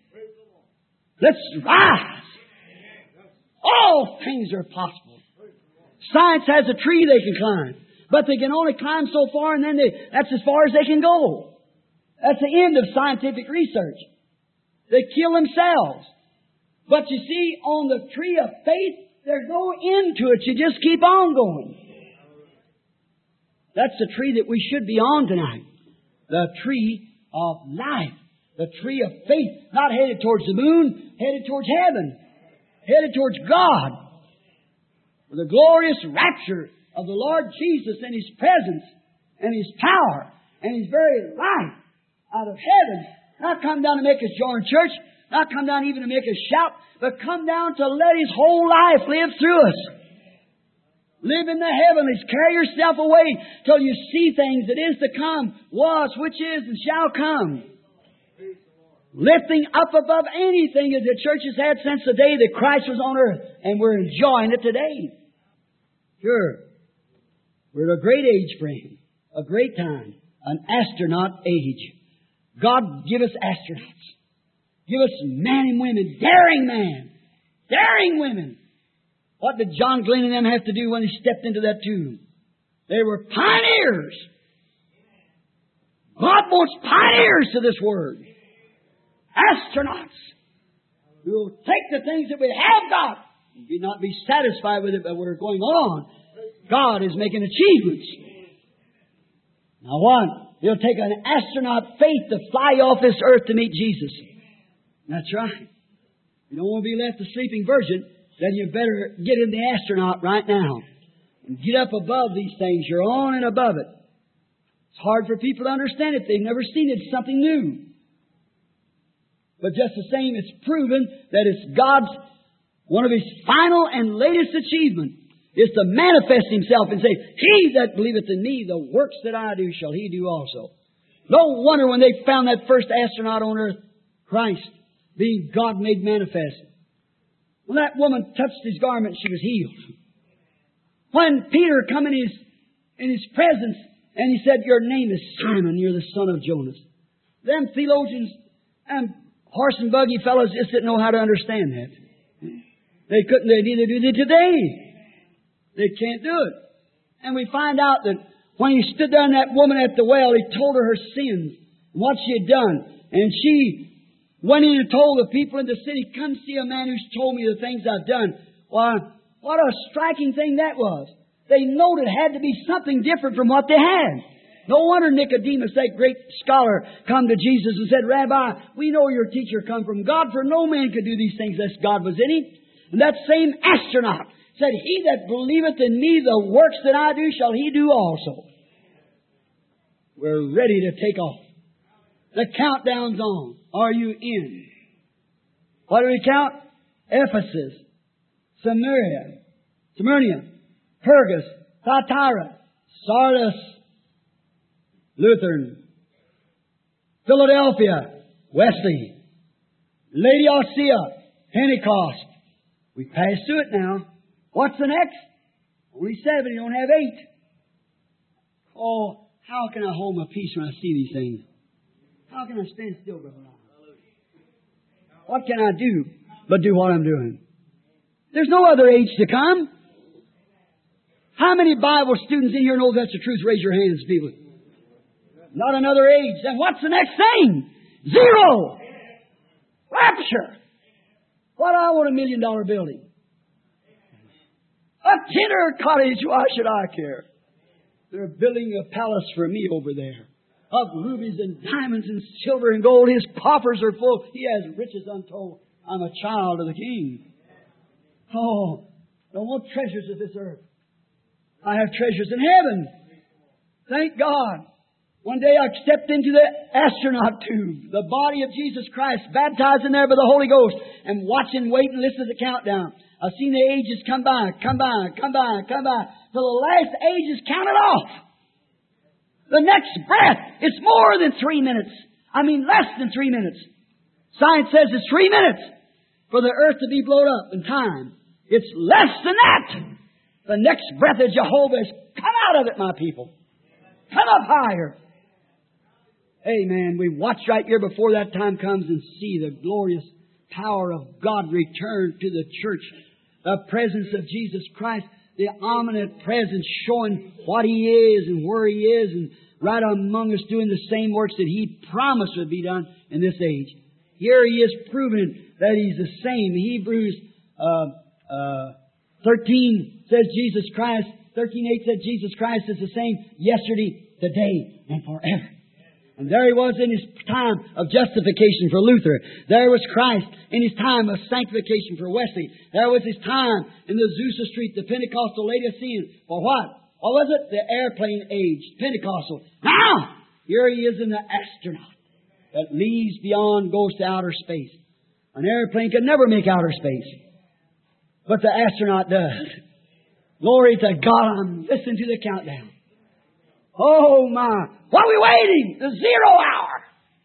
Let's rise. All things are possible. Science has a tree they can climb, but they can only climb so far, and then they, that's as far as they can go. That's the end of scientific research. They kill themselves. But you see, on the tree of faith, there's no end to it. You just keep on going. That's the tree that we should be on tonight. The tree of life. The tree of faith. Not headed towards the moon, headed towards heaven. Headed towards God. For the glorious rapture of the Lord Jesus and His presence and His power and His very life out of heaven. Not come down to make us join church. Not come down even to make us shout. But come down to let His whole life live through us. Live in the heavenlies. Carry yourself away till you see things that is to come, was, which is, and shall come. Lifting up above anything that the church has had since the day that Christ was on earth. And we're enjoying it today. Sure. We're at a great age frame. A great time. An astronaut age. God, give us astronauts. Give us men and women. Daring men. Daring women. What did John Glenn and them have to do when they stepped into that tomb? They were pioneers. God wants pioneers to this word. Astronauts. Who will take the things that we have got and not be satisfied with it, but we're going on. God is making achievements. Now what? It'll take an astronaut faith to fly off this earth to meet Jesus. That's right. You don't want to be left a sleeping virgin, then you better get in the astronaut right now. And get up above these things. You're on and above it. It's hard for people to understand it. They've never seen it. It's something new. But just the same, it's proven that it's God's, one of His final and latest achievements is to manifest Himself and say, He that believeth in me, the works that I do shall he do also. No wonder when they found that first astronaut on earth, Christ, being God made manifest. When that woman touched His garment, she was healed. When Peter come in His, in his presence and he said, your name is Simon, you're the son of Jonas. Them theologians and horse and buggy fellows just didn't know how to understand that. They couldn't, they neither do they today. They can't do it. And we find out that when He stood there, that woman at the well, He told her her sins and what she had done. And she went in and told the people in the city, come see a man who's told me the things I've done. Why, what a striking thing that was. They noted it had to be something different from what they had. No wonder Nicodemus, that great scholar, come to Jesus and said, Rabbi, we know your teacher come from God, for no man could do these things unless God was in him. And that same astronaut said, he that believeth in me, the works that I do, shall he do also. We're ready to take off. The countdown's on. Are you in? What do we count? Ephesus, Samaria, Smyrna, Pergus, Thyatira, Sardis, Lutheran, Philadelphia, Wesley, Laodicea, Pentecost. We passed through it now. What's the next? Only seven. You don't have eight. Oh, how can I hold my peace when I see these things? How can I stand still, Brother Ron? What can I do but do what I'm doing? There's no other age to come. How many Bible students in here know that's the truth? Raise your hands, people. Not another age. Then what's the next thing? Zero. Rapture. What I want a million dollar building. A tenor cottage, why should I care? They're building a palace for me over there. Of rubies and diamonds and silver and gold. His coffers are full. He has riches untold. I'm a child of the King. Oh, don't want treasures of this earth. I have treasures in heaven. Thank God. One day I stepped into the astronaut tube, the body of Jesus Christ, baptized in there by the Holy Ghost, and watching, waiting, listening to the countdown. I've seen the ages come by, come by, come by, come by, till the last age is counted off. The next breath, it's more than three minutes. I mean, less than three minutes. Science says it's three minutes for the earth to be blown up in time. It's less than that. The next breath of Jehovah is, come out of it, my people. Come up higher. Amen. We watch right here before that time comes and see the glorious power of God return to the church. The presence of Jesus Christ, the omnipotent presence showing what He is and where He is, and right among us doing the same works that He promised would be done in this age. Here He is proving that He's the same. Hebrews uh, uh, thirteen says Jesus Christ, thirteen eight said Jesus Christ is the same yesterday, today, and forever. And there He was in His time of justification for Luther. There was Christ in His time of sanctification for Wesley. There was His time in the Azusa Street, the Pentecostal Laodicean. For what? What was it? The airplane age, Pentecostal. Now, here He is in the astronaut that leaves beyond, goes to outer space. An airplane could never make outer space, but the astronaut does. Glory to God. I'm listening to the countdown. Oh my. What are we waiting? The zero hour.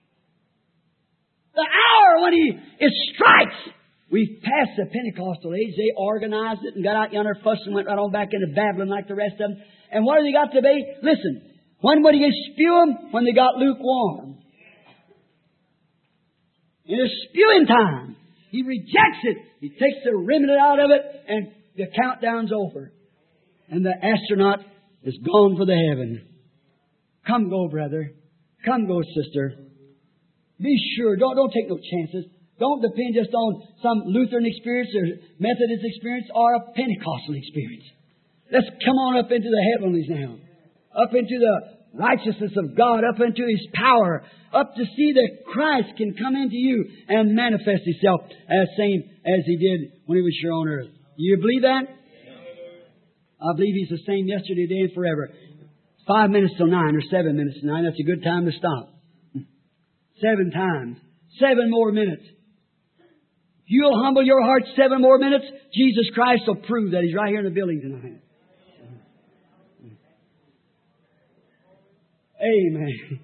The hour when He it strikes. We've passed the Pentecostal age. They organized it and got out yonder, fussed and went right on back into Babylon like the rest of them. And what have they got to be? Listen. When would He spew them? When they got lukewarm. In His spewing time, He rejects it. He takes the remnant out of it and the countdown's over. And the astronaut is gone for the heaven. Come go, brother. Come go, sister. Be sure. Don't, don't take no chances. Don't depend just on some Lutheran experience or Methodist experience or a Pentecostal experience. Let's come on up into the heavenlies now. Up into the righteousness of God. Up into His power. Up to see that Christ can come into you and manifest Himself as same as He did when He was here on earth. You believe that? I believe He's the same yesterday, today, and forever. Five minutes till nine or seven minutes till nine. That's a good time to stop. Seven times. Seven more minutes. If you'll humble your heart seven more minutes, Jesus Christ will prove that He's right here in the building tonight. Amen.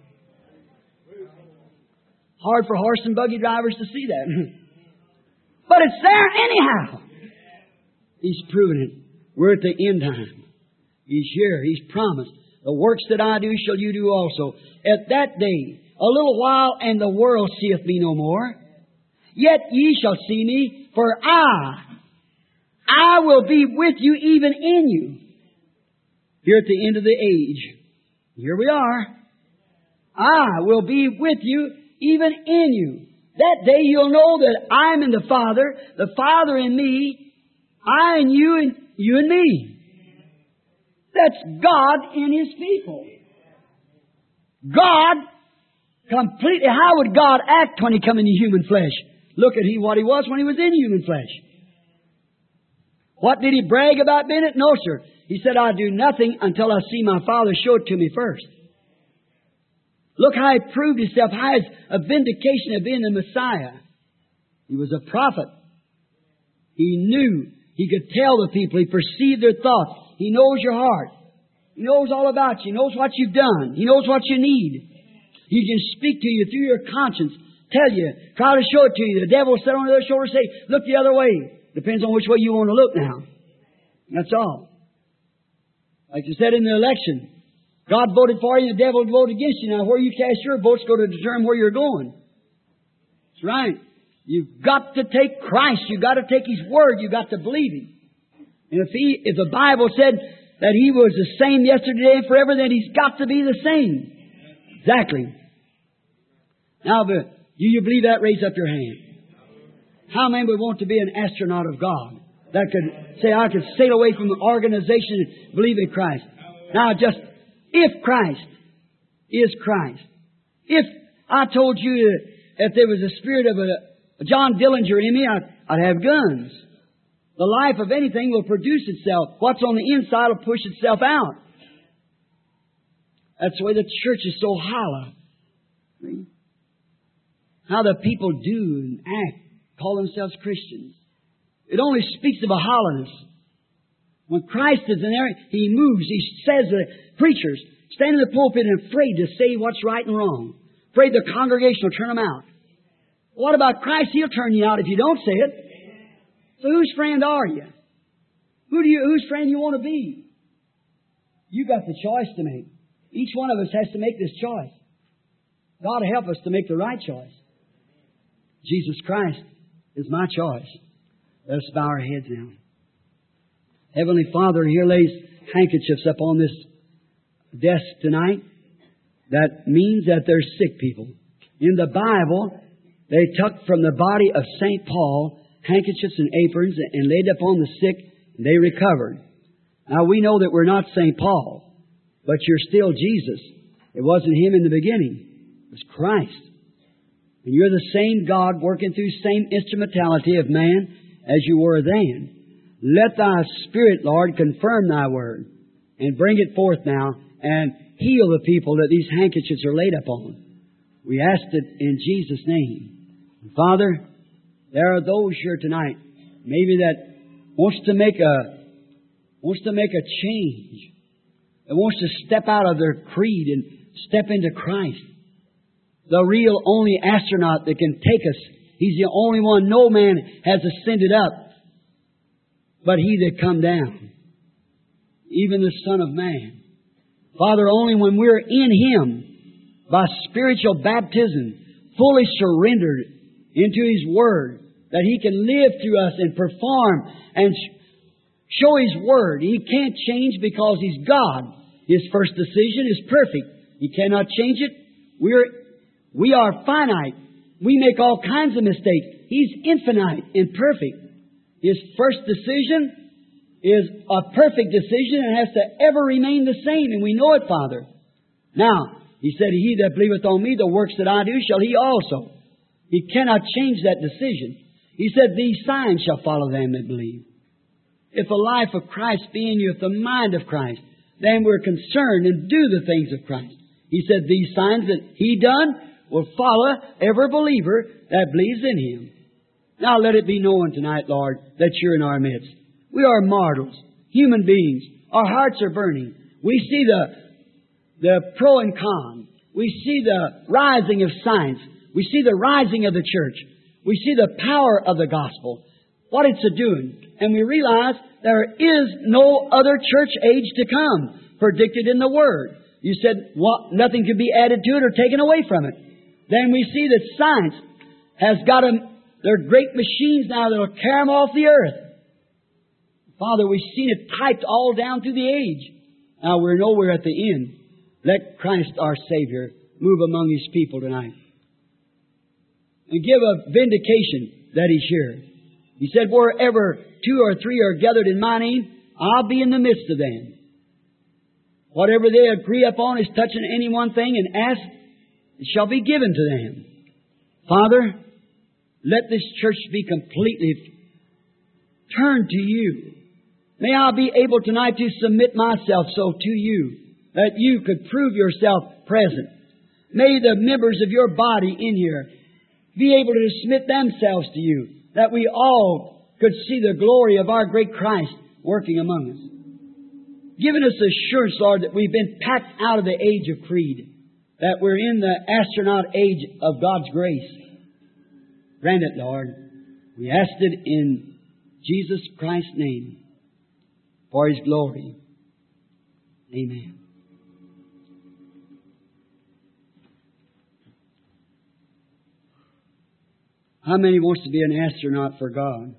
Hard for horse and buggy drivers to see that. But it's there anyhow. He's proven it. We're at the end time. He's here. He's promised. The works that I do shall you do also. At that day, a little while, and the world seeth me no more. Yet ye shall see me, for I, I will be with you even in you. Here at the end of the age. Here we are. I will be with you even in you. That day you'll know that I'm in the Father, the Father in me, I in you, and you in me. That's God in His people. God completely, how would God act when He come into human flesh? Look at he what He was when He was in human flesh. What did He brag about being it? No, sir. He said, I'll do nothing until I see my Father show it to me first. Look how He proved Himself, how His a vindication of being the Messiah. He was a prophet. He knew. He could tell the people. He perceived their thoughts. He knows your heart. He knows all about you. He knows what you've done. He knows what you need. He can speak to you through your conscience, tell you, try to show it to you. The devil will sit on the other shoulder and say, look the other way. Depends on which way you want to look now. That's all. Like you said in the election, God voted for you, the devil voted against you. Now, where you cast your votes go to determine where you're going. That's right. You've got to take Christ. You've got to take His Word. You've got to believe Him. And if He, if the Bible said that He was the same yesterday and forever, then He's got to be the same. Exactly. Now, do you believe that? Raise up your hand. How many would want to be an astronaut of God that could say, I could sail away from the organization and believe in Christ? Now, just, if Christ is Christ, if I told you that if there was a spirit of a, a John Dillinger in me, I'd, I'd have guns. The life of anything will produce itself. What's on the inside will push itself out. That's the way the church is so hollow. How the people do and act, call themselves Christians. It only speaks of a hollowness. When Christ is in there, He moves. He says to preachers, stand in the pulpit and afraid to say what's right and wrong. Afraid the congregation will turn them out. What about Christ? He'll turn you out if you don't say it. So whose friend are you? Who do you, whose friend you want to be? You got the choice to make. Each one of us has to make this choice. God help us to make the right choice. Jesus Christ is my choice. Let us bow our heads now. Heavenly Father, here lays handkerchiefs up on this desk tonight. That means that there's sick people. In the Bible, they took from the body of Saint Paul handkerchiefs and aprons and laid upon the sick, and they recovered. Now we know that we're not Saint Paul, but you're still Jesus. It wasn't Him in the beginning. It was Christ. And you're the same God working through the same instrumentality of man as you were then. Let Thy Spirit, Lord, confirm Thy Word and bring it forth now and heal the people that these handkerchiefs are laid upon. We ask it in Jesus' name. And Father, there are those here tonight, maybe that wants to make a wants to make a change. That wants to step out of their creed and step into Christ. The real only astronaut that can take us. He's the only one. No man has ascended up, but He that come down. Even the Son of Man. Father, only when we're in Him, by spiritual baptism, fully surrendered into His Word, that He can live through us and perform and show His Word. He can't change because He's God. His first decision is perfect. He cannot change it. We're, we are finite. We make all kinds of mistakes. He's infinite and perfect. His first decision is a perfect decision and has to ever remain the same. And we know it, Father. Now, He said, He that believeth on Me, the works that I do, shall he also. He cannot change that decision. He said, these signs shall follow them that believe. If the life of Christ be in you, if the mind of Christ, then we're concerned and do the things of Christ. He said, these signs that He done will follow every believer that believes in Him. Now let it be known tonight, Lord, that You're in our midst. We are mortals, human beings. Our hearts are burning. We see the, the pro and con. We see the rising of science. We see the rising of the church. We see the power of the gospel, what it's a-doing. And we realize there is no other church age to come, predicted in the Word. You said well, nothing could be added to it or taken away from it. Then we see that science has got them, they're great machines now that will carry them off the earth. Father, we've seen it typed all down through the age. Now we're nowhere at the end. Let Christ our Savior move among His people tonight. And give a vindication that He's here. He said, wherever two or three are gathered in My name, I'll be in the midst of them. Whatever they agree upon is touching any one thing and ask, it shall be given to them. Father, let this church be completely turned to You. May I be able tonight to submit myself so to You, that You could prove Yourself present. May the members of Your body in here be able to submit themselves to You, that we all could see the glory of our great Christ working among us. Giving us assurance, Lord, that we've been packed out of the age of creed, that we're in the astronaut age of God's grace. Grant it, Lord. We ask it in Jesus Christ's name for His glory. Amen. How many wants to be an astronaut for God?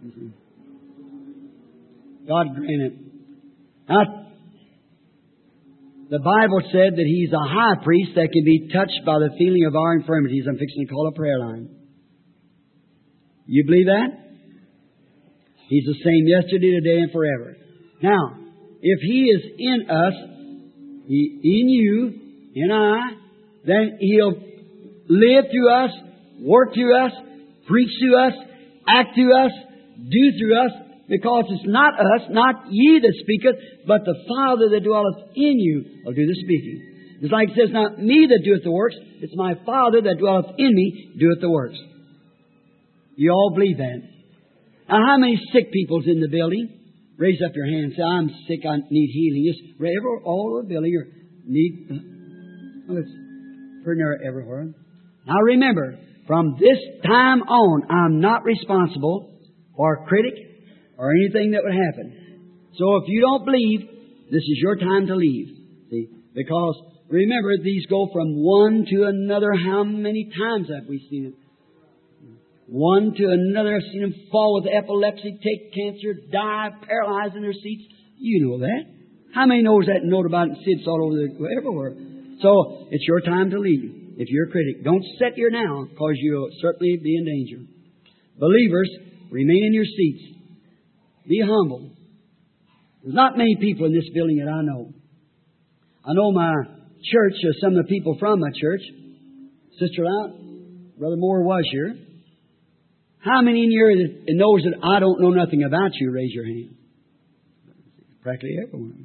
God grant it. Now, the Bible said that He's a high priest that can be touched by the feeling of our infirmities. I'm fixing to call a prayer line. You believe that? He's the same yesterday, today, and forever. Now, if He is in us, He, in you, in I, then He'll live through us, work through us, preach through us, act through us, do through us, because it's not us, not ye that speaketh, but the Father that dwelleth in you will do the speaking. It's like it says, not me that doeth the works, it's my Father that dwelleth in me doeth the works. You all believe that? Now, how many sick people's in the building? Raise up your hand and say, I'm sick, I need healing. Just every, all over the building, you need, well, it's pretty near everywhere. Now remember, from this time on, I'm not responsible for a critic or anything that would happen. So if you don't believe, this is your time to leave. See? Because remember, these go from one to another. How many times have we seen it? One to another. I've seen them fall with epilepsy, take cancer, die, paralyzed in their seats. You know that. How many knows that and know about it and see it's all over the, everywhere? So it's your time to leave. If you're a critic, don't sit here now, because you'll certainly be in danger. Believers, remain in your seats. Be humble. There's not many people in this building that I know. I know my church, uh, some of the people from my church. Sister Out, Brother Moore was here. How many in here that knows that I don't know nothing about you? Raise your hand. Practically everyone.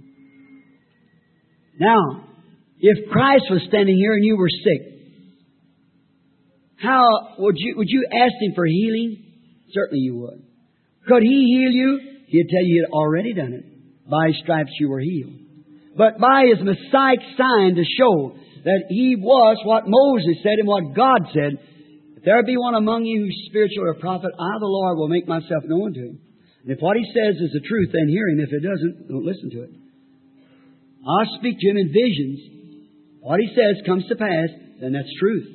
Now, if Christ was standing here and you were sick, how would you would you ask Him for healing? Certainly you would. Could He heal you? He'd tell you He had already done it. By His stripes you were healed. But by His Messiah sign to show that He was what Moses said and what God said, if there be one among you who's spiritual or prophet, I, the Lord, will make myself known to him. And if what He says is the truth, then hear Him. If it doesn't, don't listen to it. I'll speak to Him in visions. What He says comes to pass, then that's truth.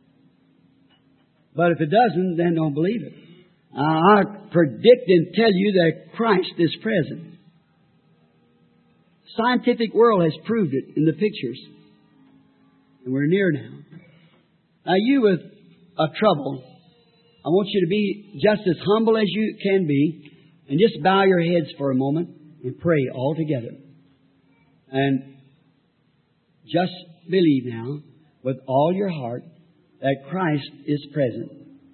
But if it doesn't, then don't believe it. Uh, I predict and tell you that Christ is present. Scientific world has proved it in the pictures. And we're near now. Now you with a trouble, I want you to be just as humble as you can be and just bow your heads for a moment and pray all together. And just believe now with all your heart that Christ is present.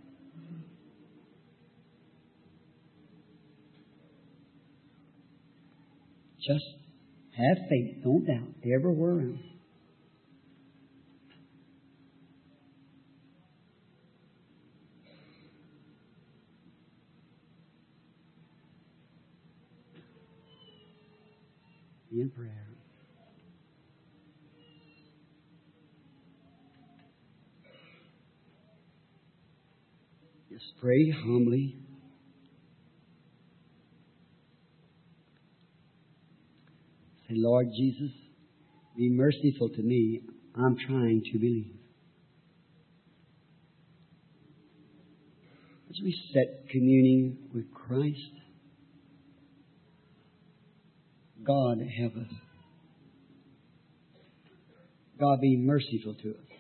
Just have faith. Don't doubt. Everywhere around. Be in prayer. Just pray humbly. Say, Lord Jesus, be merciful to me. I'm trying to believe. As we set communing with Christ, God help us. God be merciful to us.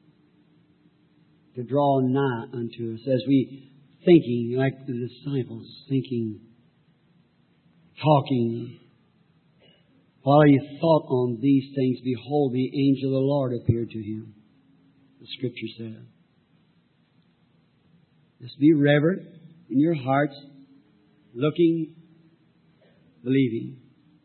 To draw nigh unto us as we thinking like the disciples, thinking, talking. While he thought on these things, behold, the angel of the Lord appeared to him. The Scripture said. Just be reverent in your hearts, looking, believing.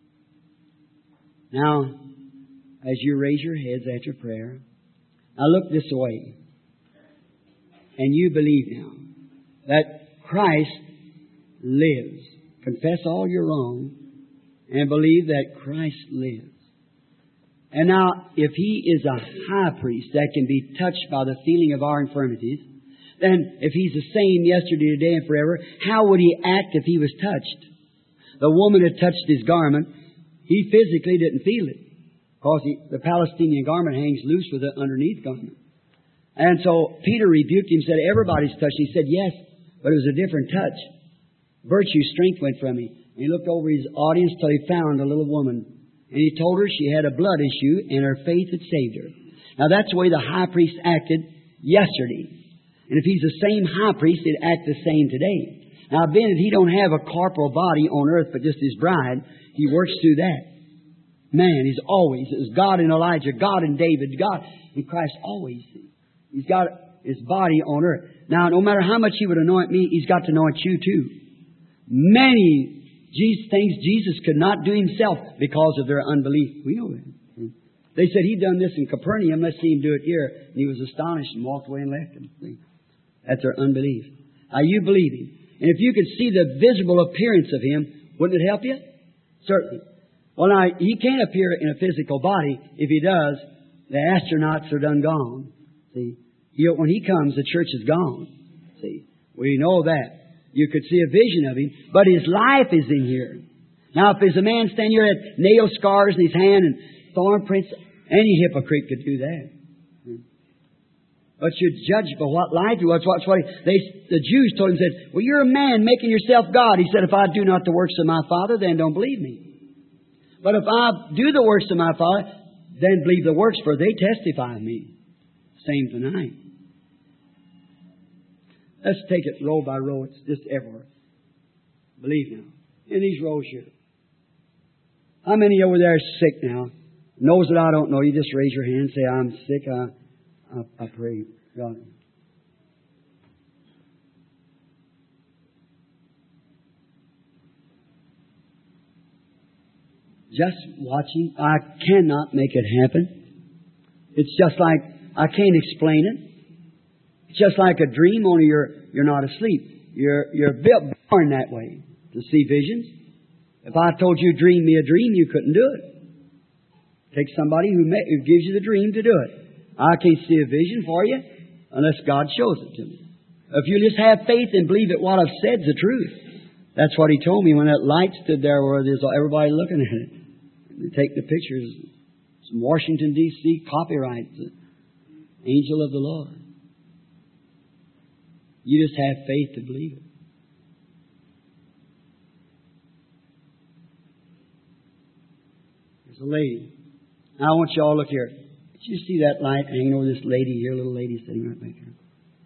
Now, as you raise your heads after prayer, now look this way. And you believe now that Christ lives. Confess all your wrong and believe that Christ lives. And now, if He is a high priest that can be touched by the feeling of our infirmities, then if He's the same yesterday, today, and forever, how would He act if He was touched? The woman had touched His garment. He physically didn't feel it, because he, the Palestinian garment hangs loose with the underneath garment. And so Peter rebuked him, said, everybody's touched. He said, yes, but it was a different touch. Virtue, strength went from him. And he looked over his audience till he found a little woman. And he told her she had a blood issue and her faith had saved her. Now that's the way the high priest acted yesterday. And if He's the same high priest, He'd act the same today. Now being that He don't have a corporal body on earth but just His bride, He works through that. Man, He's always, it's God in Elijah, God in David, God in Christ, always. He's got His body on earth. Now, no matter how much He would anoint me, He's got to anoint you too. Many things Jesus could not do Himself because of their unbelief. We know that. They said He done this in Capernaum, let's see Him do it here. And He was astonished and walked away and left Him. That's their unbelief. Now, you believe Him. And if you could see the visible appearance of Him, wouldn't it help you? Certainly. Well, now, He can't appear in a physical body. If He does, the astronauts are done gone. See, he, when He comes, the church is gone. See, we know that. You could see a vision of Him, but His life is in here. Now, if there's a man standing here with nail scars in his hand and thorn prints, any hypocrite could do that. But you're judged by what life he was. What's what he, they, the Jews told him, said, well, you're a man making yourself God. He said, if I do not the works of my Father, then don't believe me. But if I do the works of my Father, then believe the works, for they testify of me. Same tonight. Let's take it row by row. It's just everywhere. Believe now. In these rows here. How many over there are sick now? Knows that I don't know. You just raise your hand and say, I'm sick. I, I, I pray. God. Just watching. I cannot make it happen. It's just like, I can't explain it. It's just like a dream, only you're, you're not asleep. You're, you're built, born that way to see visions. If I told you dream me a dream, you couldn't do it. Take somebody who, may, who gives you the dream to do it. I can't see a vision for you unless God shows it to me. If you just have faith and believe that what I've said is the truth. That's what He told me when that light stood there where there's everybody looking at it. They take the pictures. It's Washington, D C copyright. The angel of the Lord. You just have faith to believe it. There's a lady. Now I want you all to look here. Did you see that light hanging over this lady here? Little lady sitting right back here.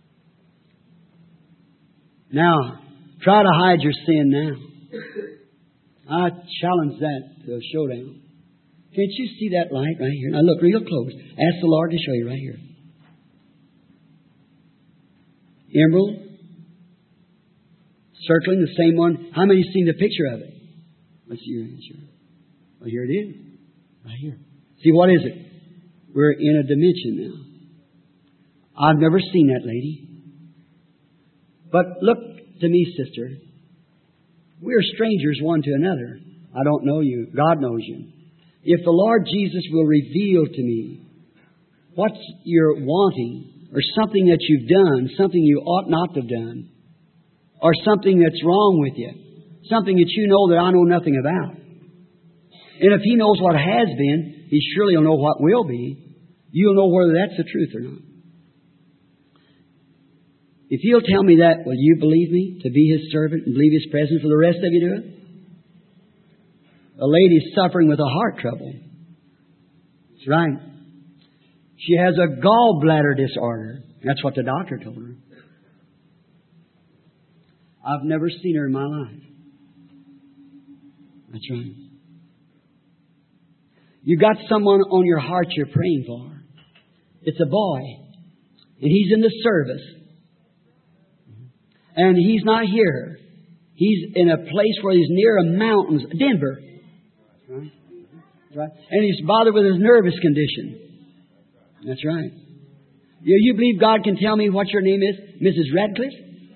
Now, try to hide your sin now. I challenge that to a showdown. Can't you see that light right here? Now look real close. Ask the Lord to show you right here. Emerald. Circling the same one. How many have seen the picture of it? Let's see your answer. Well, here it is. Right here. See, what is it? We're in a dimension now. I've never seen that lady. But look to me, sister. We're strangers one to another. I don't know you. God knows you. If the Lord Jesus will reveal to me what you're wanting, or something that you've done, something you ought not to have done, or something that's wrong with you, something that you know that I know nothing about. And if He knows what has been, He surely will know what will be. You'll know whether that's the truth or not. If He'll tell me that, will you believe me to be His servant and believe His presence? Will the rest of you do it? A lady's suffering with a heart trouble. That's right. She has a gallbladder disorder. That's what the doctor told her. I've never seen her in my life. That's right. You got someone on your heart you're praying for. It's a boy. And he's in the service. And he's not here. He's in a place where he's near a mountains, Denver. Right? Right. And he's bothered with his nervous condition. That's right. You, you believe God can tell me what your name is? Missus Radcliffe?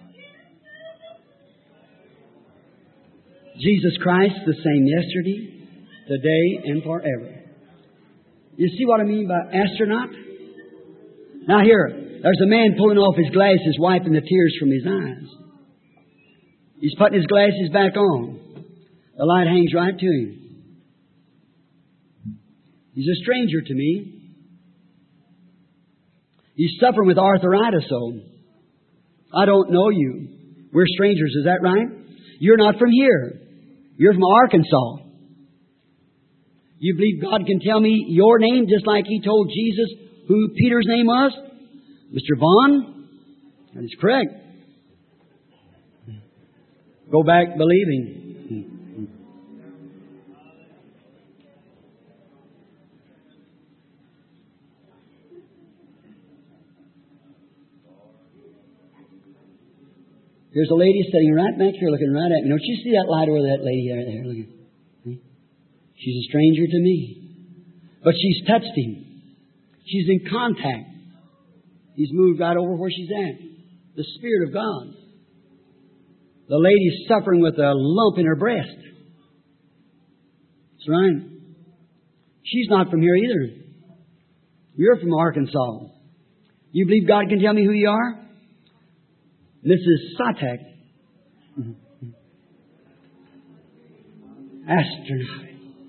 Jesus Christ, the same yesterday, today, and forever. You see what I mean by astronaut? Now here, There's a man pulling off his glasses, wiping the tears from his eyes. He's putting his glasses back on. The light hangs right to him. He's a stranger to me. He's suffering with arthritis, so I don't know you. We're strangers, is that right? You're not from here. You're from Arkansas. You believe God can tell me your name just like He told Jesus who Peter's name was? Mister Vaughn? That is correct. Go back believing. There's a lady sitting right back here looking right at me. Don't you see that light over that lady right there? Look at, she's a stranger to me. But she's touched him. She's in contact. He's moved right over where she's at. The Spirit of God. The lady's suffering with a lump in her breast. That's right. She's not from here either. You're from Arkansas. You believe God can tell me who you are? Missus Satek. Astronaut.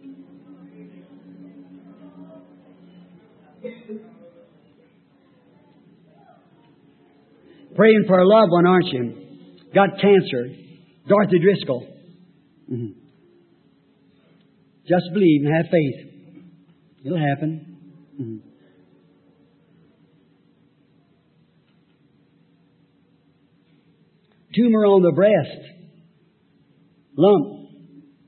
Praying for a loved one, aren't you? Got cancer. Dorothy Driscoll. Mm-hmm. Just believe and have faith. It'll happen. Mm-hmm. Tumor on the breast. Lump.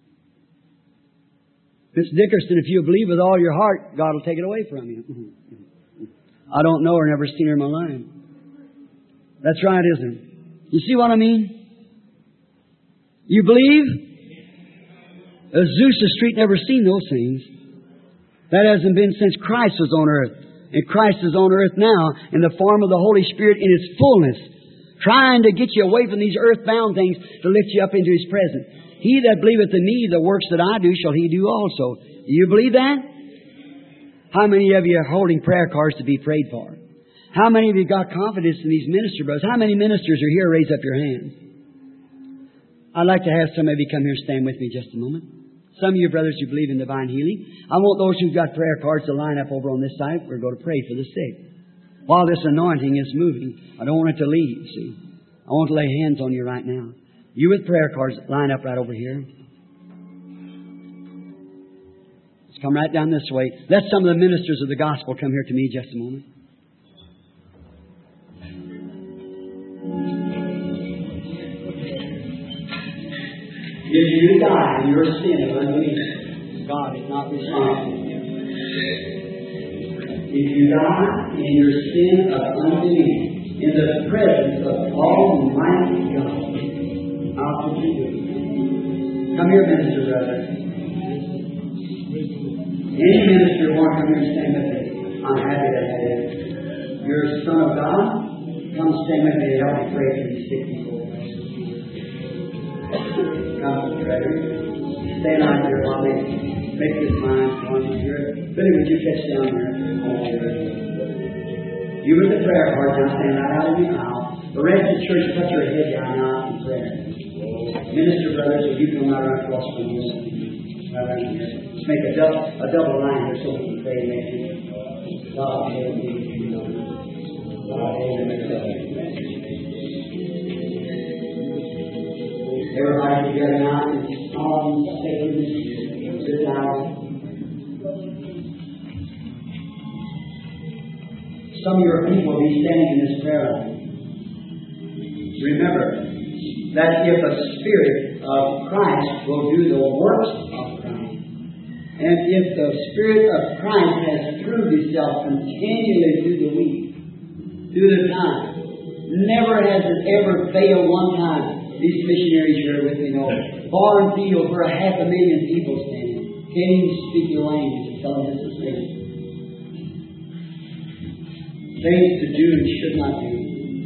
Miss Dickerson, if you believe with all your heart, God will take it away from you. I don't know her, never seen her in my life. That's right, isn't it? You see what I mean? You believe? Azusa Street never seen those things. That hasn't been since Christ was on earth. And Christ is on earth now in the form of the Holy Spirit in His fullness, trying to get you away from these earthbound things to lift you up into His presence. He that believeth in me, the works that I do, shall he do also. Do you believe that? How many of you are holding prayer cards to be prayed for? How many of you got confidence in these minister brothers? How many ministers are here? Raise up your hands. I'd like to have some of you come here and stand with me just a moment. Some of you brothers who believe in divine healing. I want those who've got prayer cards to line up over on this side. We're going to pray for the sick. While this anointing is moving, I don't want it to leave, see. I want to lay hands on you right now. You with prayer cards, line up right over here. Let's come right down this way. Let some of the ministers of the gospel come here to me just a moment. If you die in your sin of unbelief, God is not responsible. If you die in your sin of unbelief, in the presence of Almighty God, how could you do it? Come here, minister, brother. Any minister want to come here and stand with me? I'm happy to have you. You're a son of God. Come stand with me and help me pray for these sick people. Come, brother. Stay right here while they make this mind one here. Billy, would you catch down there? You with the prayer card now, stand right out of the aisle. The rest of the church, put your head down now in prayer. Minister brothers, if you come right across from this, right right here. Let's make a double, a double line here so we can pray next to you. God, help me. God, help me. Everybody together now in solemn sacredness, sit down. Some of your people will be standing in this prayer line. Remember that if a Spirit of Christ will do the works of Christ, and if the Spirit of Christ has proved Himself continually through the week, through the time, never has it ever failed one time. These missionaries here with me know. Barn field for a half a million people standing. Can't even speak your language and tell them this is faith. Things to do and should not do.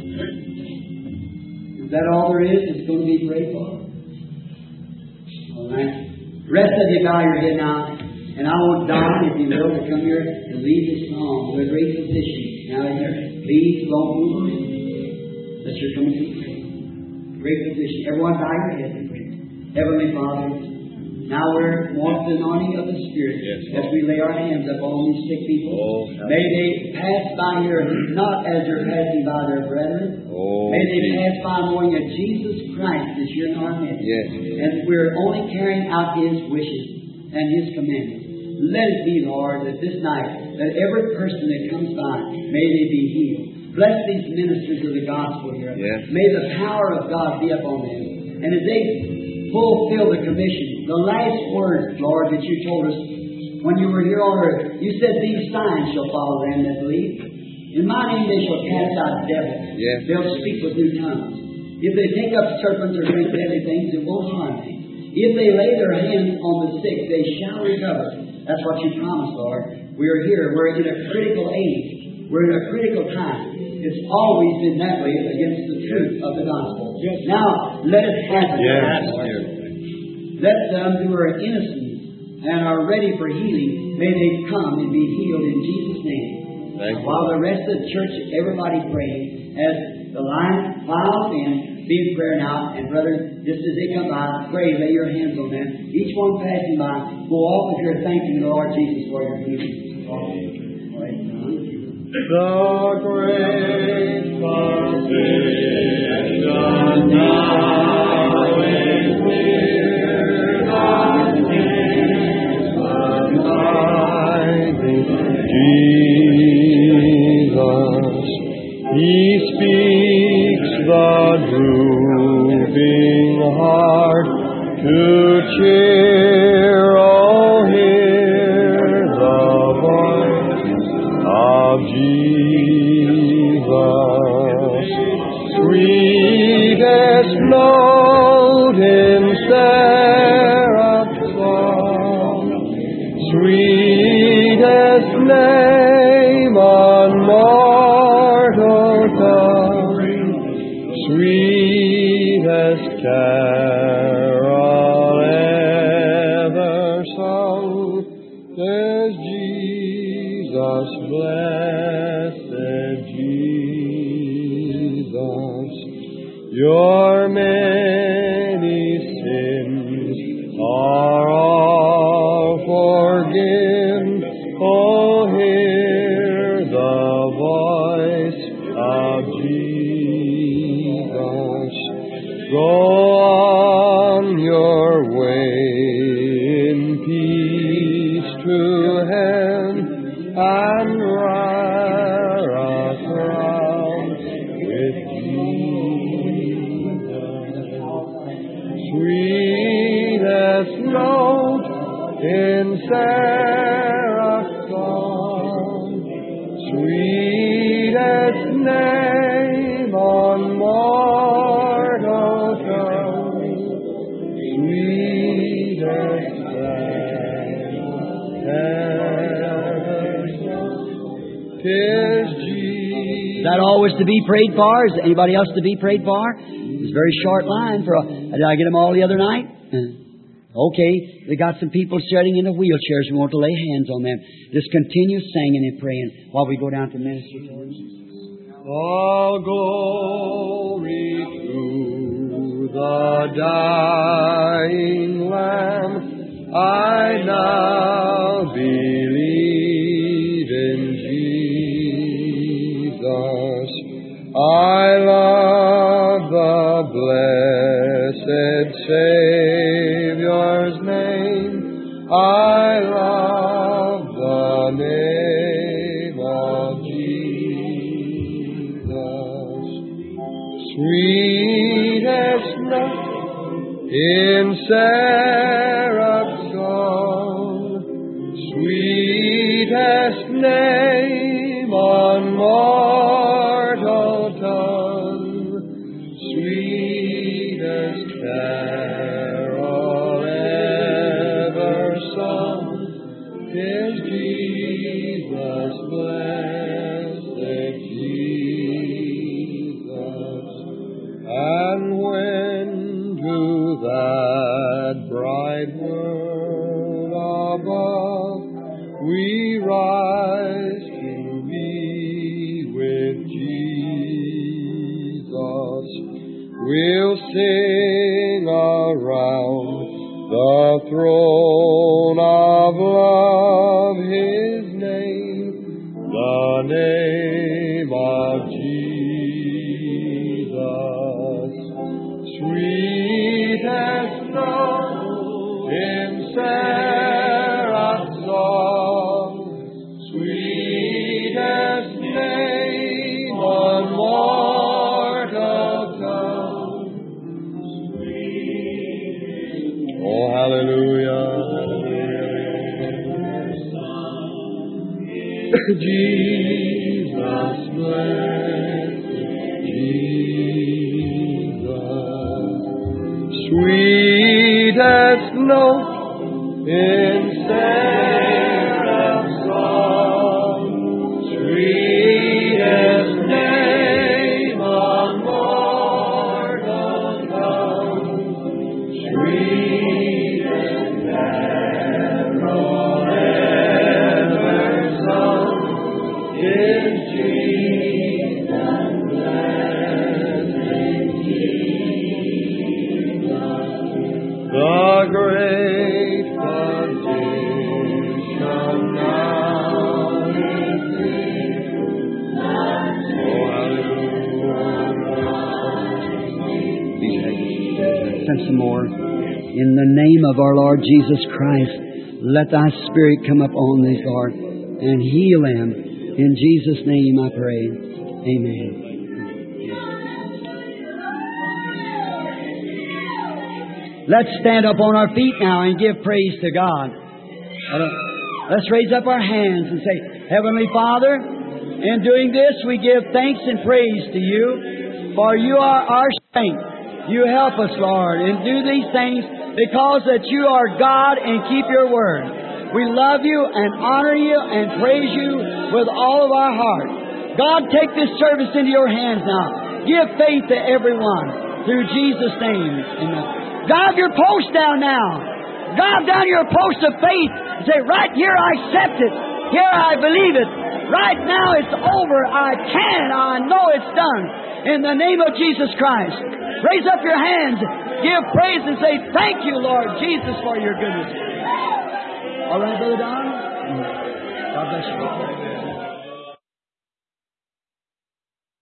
Is that all there is? It's going to be prayed for. All right. The rest of you bow your head now. And I want Don, if you will, to come here and lead this song. We're a great physician. Now here, please don't move around. Unless you're coming to pray. Great position. Everyone bow your head and pray. Heavenly Father, now we're want the anointing of the Spirit Yes, as we lay our hands up on these sick people. Oh, May they pass by here not as they're passing by their brethren. Oh, May they Jesus. pass by knowing that Jesus Christ is here in our midst. Yes. And we're only carrying out His wishes and His commandments. Let it be, Lord, that this night, that every person that comes by, may they be healed. Bless these ministers of the gospel here. Yes. May the power of God be upon them. And as they fulfill the commission, the last words, Lord, that you told us when you were here on earth, you said, these signs shall follow them that believe. In my name they shall cast out devils. Yes. They'll speak with new tongues. If they take up serpents or drink deadly things, it won't harm them. If they lay their hands on the sick, they shall recover. That's what you promised, Lord. We're here. We're in a critical age. We're in a critical time. It's always been that way against the truth of the gospel. Now, let it happen. Yes. Lord. Let them who are innocent and are ready for healing, may they come and be healed in Jesus' name. Thank you. While the rest of the church, everybody praying, as the line files in, be in prayer now. And brother, just as they come by, pray, lay your hands on them. Each one passing by, go off if you're thanking the Lord Jesus for your healing. All right, The great physician now is near, God is abiding. Jesus, He speaks the drooping heart to cheer. Oh, hear the voice of Jesus, sweetest note in seraph's song, sweetest name on mortal tongue, sweetest carol ever sung, is Jesus, blessed Jesus. Your many sins are all forgiven. Oh, hear the voice of Jesus. Go on your way in peace to heaven and wear a crown with Jesus. Sweetest note in seraph's song, sweetest name on mortal tongue, sweetest Is that always to be prayed for? Is anybody else to be prayed for? It's a very short line. For a, did I get them all the other night? Okay, we got some people sitting in the wheelchairs. We want to lay hands on them. Just continue singing and praying while we go down to minister to them. All glory to the dying Lamb. I now believe in Jesus. I love the blessed Savior's name. I love the name of Jesus. Sweetest note in seraph's song, sweetest name on mortal tongue, sweetest carol ever sung, is Jesus, blessed Jesus. And when to that bright world above we rise to be we'll sing around the throne of love, His name, the name of Jesus, sweet as snow in seraph's song, sweetest name on mortal tongue. Oh, hallelujah, hallelujah. Jesus, blessed Jesus, sweetest note in seraph's song, sweetest name on mortal tongue, sweetest carol ever sung is Jesus, blessed Jesus, the great physician now is here. Oh, hallelujah. Send some more. In the name of our Lord Jesus Christ, let Thy Spirit come upon these, Lord, and heal them. In Jesus' name I pray. Amen. Let's stand up on our feet now and give praise to God. Let's raise up our hands and say, Heavenly Father, in doing this we give thanks and praise to You, for You are our strength. You help us, Lord, and do these things because that You are God and keep Your word. We love You and honor You and praise You with all of our heart. God, take this service into Your hands now. Give faith to everyone through Jesus' name. Amen. Drive your post down now. Drive down your post of faith and say, right here I accept it. Here I believe it. Right now it's over. I can. I know it's done. In the name of Jesus Christ. Raise up your hands. Give praise and say, thank You, Lord Jesus, for Your goodness. All right, Brother Don? God bless you.